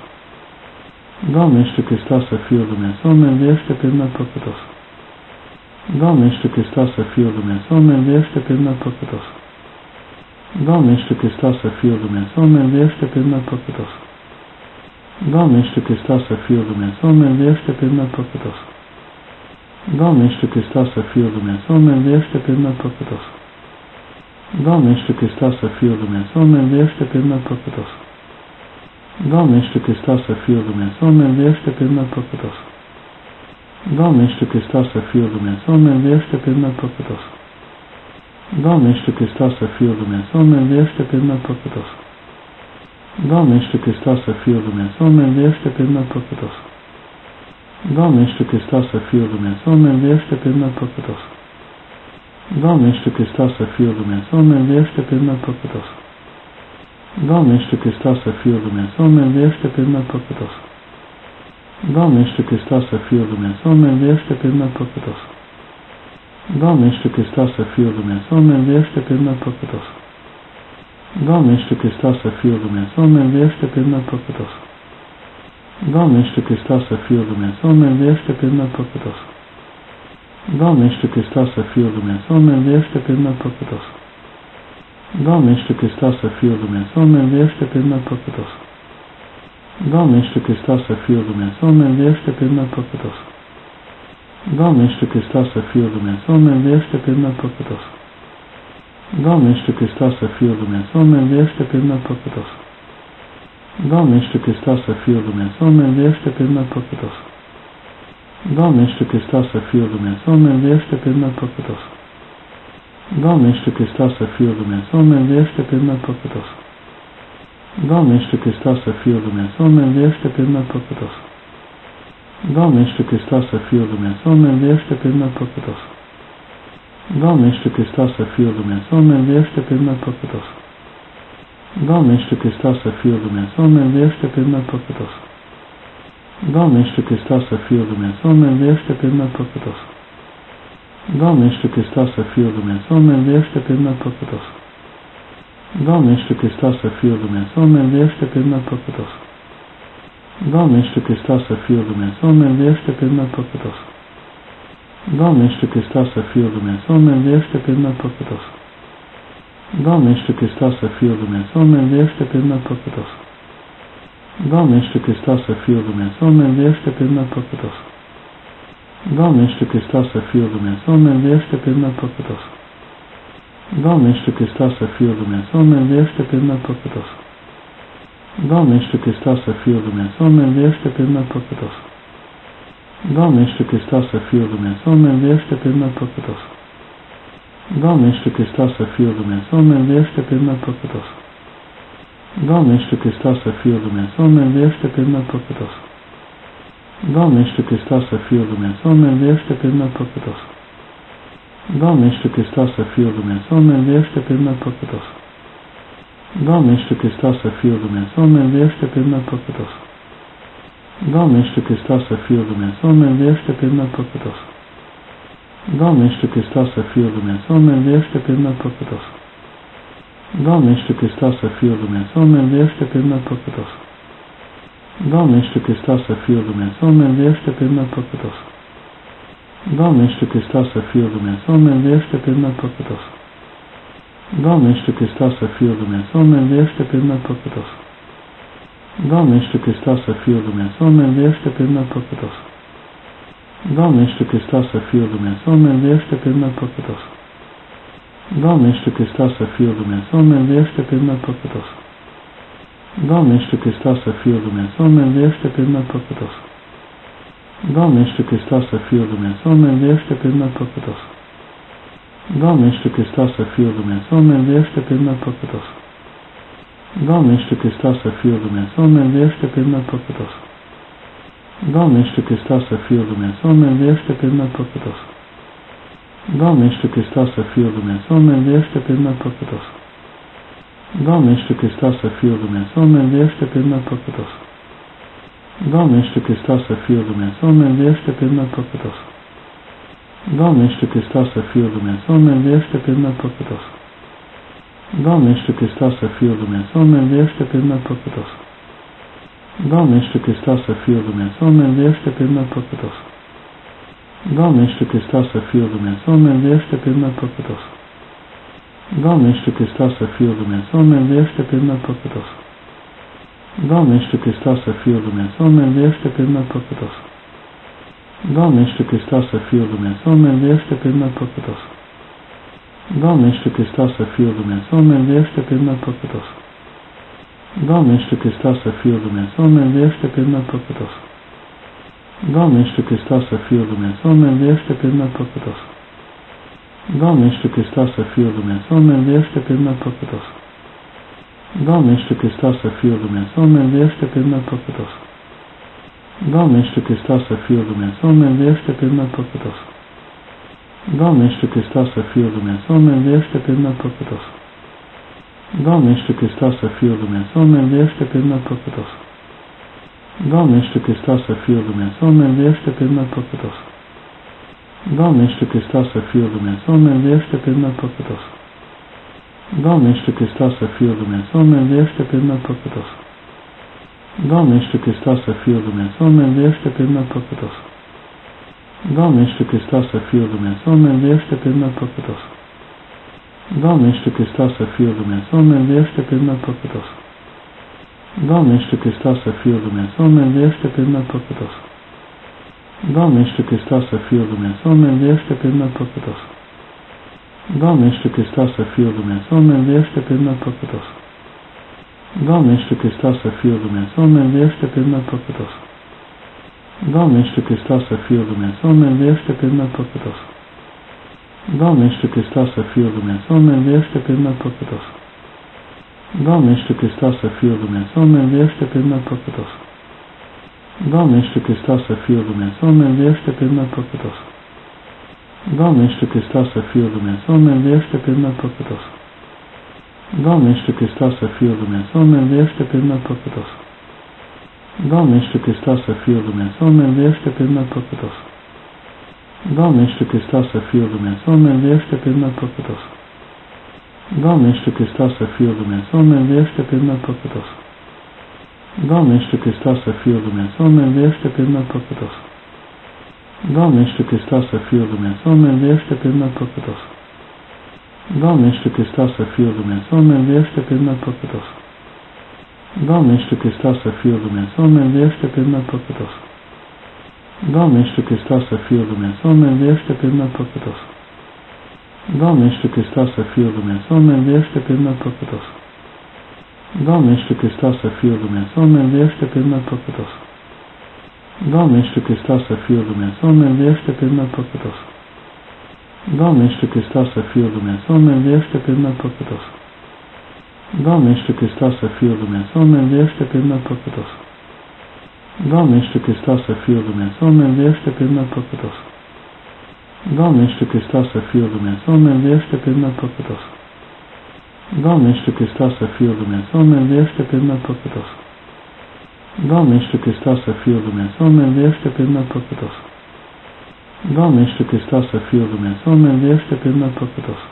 Doamne, ești Hristoasă, Fiul lui Dumnezeu, miluiește pe mine păcătos. Doamne, ești Hristoasă, Fiul lui Dumnezeu, miluiește pe mine păcătos. Doamne, ești Hristoasă, Fiul lui Dumnezeu, miluiește pe mine păcătos. Doamne, ești Hristoasă, Fiul lui Dumnezeu, miluiește pe mine păcătos. Doamne, ești Hristoasă, Fiul lui Dumnezeu, miluiește pe mine păcătos. Doamne, ești Hristoasă, Fiul lui Dumnezeu, miluiește pe mine păcătos. Doamne, ești Hristoasă, Fiul lui Dumnezeu, miluiește pe mine păcătos. Doamne, ești Hristoasă, Fiul lui Dumnezeu, miluiește pe mine păcătos. Doamne, ești Hristoasă, Fiul lui Dumnezeu, miluiește pe mine păcătos. Doamne, ești Hristoasă, Fiul lui Dumnezeu, miluiește pe mine păcătos. Doamne, ești Hristoasă, Fiul lui Dumnezeu, miluiește pe mine păcătos. Doamne, ești Hristoasă, Fiul lui Dumnezeu, miluiește pe mine păcătos. Doamne, ești Hristoasă, Fiul lui Dumnezeu, miluiește pe mine păcătos. Doamne, ești Hristoasă, Fiul lui Dumnezeu, miluiește pe mine păcătos. Doamne, ești Hristoasă, Fiul lui Dumnezeu, miluiește pe mine păcătos. Doamne, ești Hristoasă, Fiul lui Dumnezeu, miluiește pe mine păcătos. Doamne, ești Hristoasă, Fiul lui Dumnezeu, miluiește pe mine păcătos. Doamne, ești Hristoasă, Fiul lui Dumnezeu, miluiește pe mine păcătos. Doamne, ești Hristoasă, Fiul lui Dumnezeu, miluiește pe mine păcătos. Doamne, ești Hristoasă, Fiul lui Dumnezeu, miluiește pe mine păcătos. Doamne, ești Hristoasă, Fiul lui Dumnezeu, miluiește pe mine păcătos. Doamne, ești Hristoasă, Fiul lui Dumnezeu, miluiește pe mine păcătos. Doamne, ești Hristoasă, Fiul lui Dumnezeu, miluiește pe mine păcătos. Doamne, ești Hristoasă, Fiul lui Dumnezeu, miluiește pe mine păcătos. Doamne, ești Hristoasă, Fiul lui Dumnezeu, miluiește pe mine păcătos. Doamne, ești Hristoasă, Fiul lui Dumnezeu, miluiește pe mine păcătos. Doamne, ești Hristoasă, Fiul lui Dumnezeu, miluiește pe mine păcătos. Doamne, ești Hristoasă, Fiul lui Dumnezeu, miluiește pe mine păcătos. Doamne, ești Hristoasă, Fiul lui Dumnezeu, miluiește pe mine păcătos. Doamne, ești Hristoasă, Fiul lui Dumnezeu, miluiește pe mine păcătos. Doamne, ești Hristoasă, Fiul lui Dumnezeu, miluiește pe mine păcătos. Doamne, ești Hristoasă, Fiul lui Dumnezeu, miluiește pe mine păcătos. Doamne, ești Hristoasă, Fiul lui Dumnezeu, miluiește pe mine păcătos. Doamne, ești Hristoasă, Fiul lui Dumnezeu, miluiește pe mine păcătos. Doamne, ești Hristoasă, Fiul lui Dumnezeu, miluiește pe mine păcătos. Doamne, ești Hristoasă, Fiul lui Dumnezeu, miluiește pe mine păcătos. Doamne, ești Hristoasă, Fiul lui Dumnezeu, miluiește pe mine păcătos. Doamne, ești Hristoasă, Fiul lui Dumnezeu, miluiește pe mine păcătos. Doamne, ești Hristoasă, Fiul lui Dumnezeu, miluiește pe mine păcătos. Doamne, ești Hristoasă, Fiul lui Dumnezeu, miluiește pe mine păcătos. Doamne, ești Hristoasă, Fiul lui Dumnezeu, miluiește pe mine păcătos. Doamne, ești Hristoasă, Fiul lui Dumnezeu, miluiește pe mine păcătos. Doamne, ești Hristoasă, Fiul lui Dumnezeu, miluiește pe mine păcătos. Doamne, ești Hristoasă, Fiul lui Dumnezeu, miluiește pe mine păcătos. Doamne, ești Hristoasă, Fiul lui Dumnezeu, miluiește pe mine păcătos. Doamne, ești Hristoasă, Fiul lui Dumnezeu, miluiește pe mine păcătos. Doamne, ești Hristoasă, Fiul lui Dumnezeu, miluiește pe mine păcătos. Doamne, ești Hristoasă, Fiul lui Dumnezeu, miluiește pe mine păcătos. Doamne, ești Hristoasă, Fiul lui Dumnezeu, miluiește pe mine păcătos. Doamne, ești Hristoasă, Fiul lui Dumnezeu, miluiește pe mine păcătos. Doamne, ești Hristoasă, Fiul lui Dumnezeu, miluiește pe mine păcătos. Doamne, ești Hristoasă, Fiul lui Dumnezeu, miluiește pe mine păcătos. Doamne, ești Hristoasă, Fiul lui Dumnezeu, miluiește pe mine păcătos. Doamne, ești Hristoasă, Fiul lui Dumnezeu, miluiește pe mine păcătos. Doamne, ești Hristoasă, Fiul lui Dumnezeu, miluiește pe mine păcătos. Doamne, ești Hristoasă, Fiul lui Dumnezeu, miluiește pe mine păcătos. Doamne, ești Hristoasă, Fiul lui Dumnezeu, miluiește pe mine păcătos. Doamne, ești Hristoasă, Fiul lui Dumnezeu, miluiește pe mine păcătos. Doamne, ești Hristoasă, Fiul lui Dumnezeu, miluiește pe mine păcătos. Doamne, ești Hristoasă, Fiul lui Dumnezeu, miluiește pe mine păcătos. Doamne, ești Hristoasă, Fiul lui Dumnezeu, miluiește pe mine păcătos. Doamne, ești Hristoasă, Fiul lui Dumnezeu, miluiește pe mine păcătos. Doamne, ești Hristoasă, Fiul lui Dumnezeu, miluiește pe mine păcătos. Doamne, ești Hristoasă, Fiul lui Dumnezeu, miluiește pe mine păcătos. Doamne, ești Hristoasă, Fiul lui Dumnezeu, miluiește pe mine păcătos. Doamne, ești Hristoasă, Fiul lui Dumnezeu, miluiește pe mine păcătos. Doamne, ești Hristoasă, Fiul lui Dumnezeu, miluiește pe mine păcătos. Doamne, ești Hristoasă, Fiul lui Dumnezeu, miluiește pe mine păcătos. Doamne, ești Hristoasă, Fiul lui Dumnezeu, miluiește pe mine păcătos. Doamne, ești Hristoasă, Fiul lui Dumnezeu, miluiește pe mine păcătos. Doamne, ești Hristoasă, Fiul lui Dumnezeu, miluiește pe mine păcătos. Doamne, ești Hristoasă, Fiul lui Dumnezeu, miluiește pe mine păcătos. Doamne, ești Hristoasă, Fiul lui Dumnezeu, miluiește pe mine păcătos. Doamne, ești Hristoasă, Fiul lui Dumnezeu, miluiește pe mine păcătos. Doamne, ești Hristoasă, Fiul lui Dumnezeu, miluiește pe mine păcătos. Doamne, ești Hristoasă, Fiul lui Dumnezeu, miluiește pe mine păcătos. Doamne, ești Hristoasă, Fiul lui Dumnezeu, miluiește pe mine păcătos. Doamne, ești Hristoasă, Fiul lui Dumnezeu, miluiește pe mine păcătos. Doamne, ești Hristoasă, Fiul lui Dumnezeu, miluiește pe mine păcătos. Doamne, ești Hristoasă, Fiul lui Dumnezeu, miluiește pe mine păcătos. Doamne, ești Hristoasă, Fiul lui Dumnezeu, miluiește pe mine păcătos. Doamne, ești Hristoasă, Fiul lui Dumnezeu, miluiește pe mine păcătos. Doamne, ești Hristoasă, Fiul lui Dumnezeu, miluiește pe mine păcătos. Doamne, ești Hristoasă, Fiul lui Dumnezeu, miluiește pe mine păcătos. Doamne, ești Hristoasă, Fiul lui Dumnezeu, miluiește pe mine păcătos. Doamne, ești Hristoasă, Fiul lui Dumnezeu, miluiește pe mine păcătos. Doamne, ești Hristoasă, Fiul lui Dumnezeu, miluiește pe mine păcătos. Doamne, ești Hristoasă, Fiul lui Dumnezeu, miluiește pe mine păcătos. Doamne, ești Hristoasă, Fiul lui Dumnezeu, miluiește pe mine păcătos. Doamne, ești Hristoasă, Fiul lui Dumnezeu, miluiește pe mine păcătos. Doamne, ești Hristoasă, Fiul lui Dumnezeu, miluiește pe mine păcătos. Doamne, ești Hristoasă, Fiul lui Dumnezeu, miluiește pe mine păcătos. Doamne, ești Hristoasă, Fiul lui Dumnezeu, miluiește pe mine păcătos. Doamne, ești Hristoasă, Fiul lui Dumnezeu, miluiește pe mine păcătos. Doamne, ești Hristoasă, Fiul lui Dumnezeu, miluiește pe mine păcătos. Doamne, ești Hristoasă, Fiul lui Dumnezeu, miluiește pe mine păcătos. Doamne, ești Hristoasă, Fiul lui Dumnezeu, miluiește pe mine păcătos. Doamne, ești Hristoasă, Fiul lui Dumnezeu, miluiește pe mine păcătos. Doamne, ești Hristoasă, Fiul lui Dumnezeu, miluiește pe mine păcătos. Doamne, ești Hristoasă, Fiul lui Dumnezeu, miluiește pe mine păcătos. Doamne, ești Hristoasă, Fiul lui Dumnezeu, miluiește pe mine păcătos. Doamne, ești Hristoasă, Fiul lui Dumnezeu, miluiește pe mine păcătos. Doamne, ești Hristoasă, Fiul lui Dumnezeu, miluiește pe mine păcătos. Doamne, ești Hristoasă, Fiul lui Dumnezeu, miluiește pe mine păcătos. Doamne, ești Hristoasă, Fiul lui Dumnezeu, miluiește pe mine păcătos. Doamne, ești Hristoasă, Fiul lui Dumnezeu, miluiește pe mine păcătos. Doamne, ești Hristoasă, Fiul lui Dumnezeu, miluiește pe mine păcătos. Doamne, ești Hristoasă, Fiul lui Dumnezeu, miluiește pe mine păcătos. Doamne, ești Hristoasă, Fiul lui Dumnezeu, miluiește pe mine păcătos. Doamne, ești Hristoasă, Fiul lui Dumnezeu, miluiește pe mine păcătos. Doamne, ești Hristoasă, Fiul lui Dumnezeu, miluiește pe mine păcătos.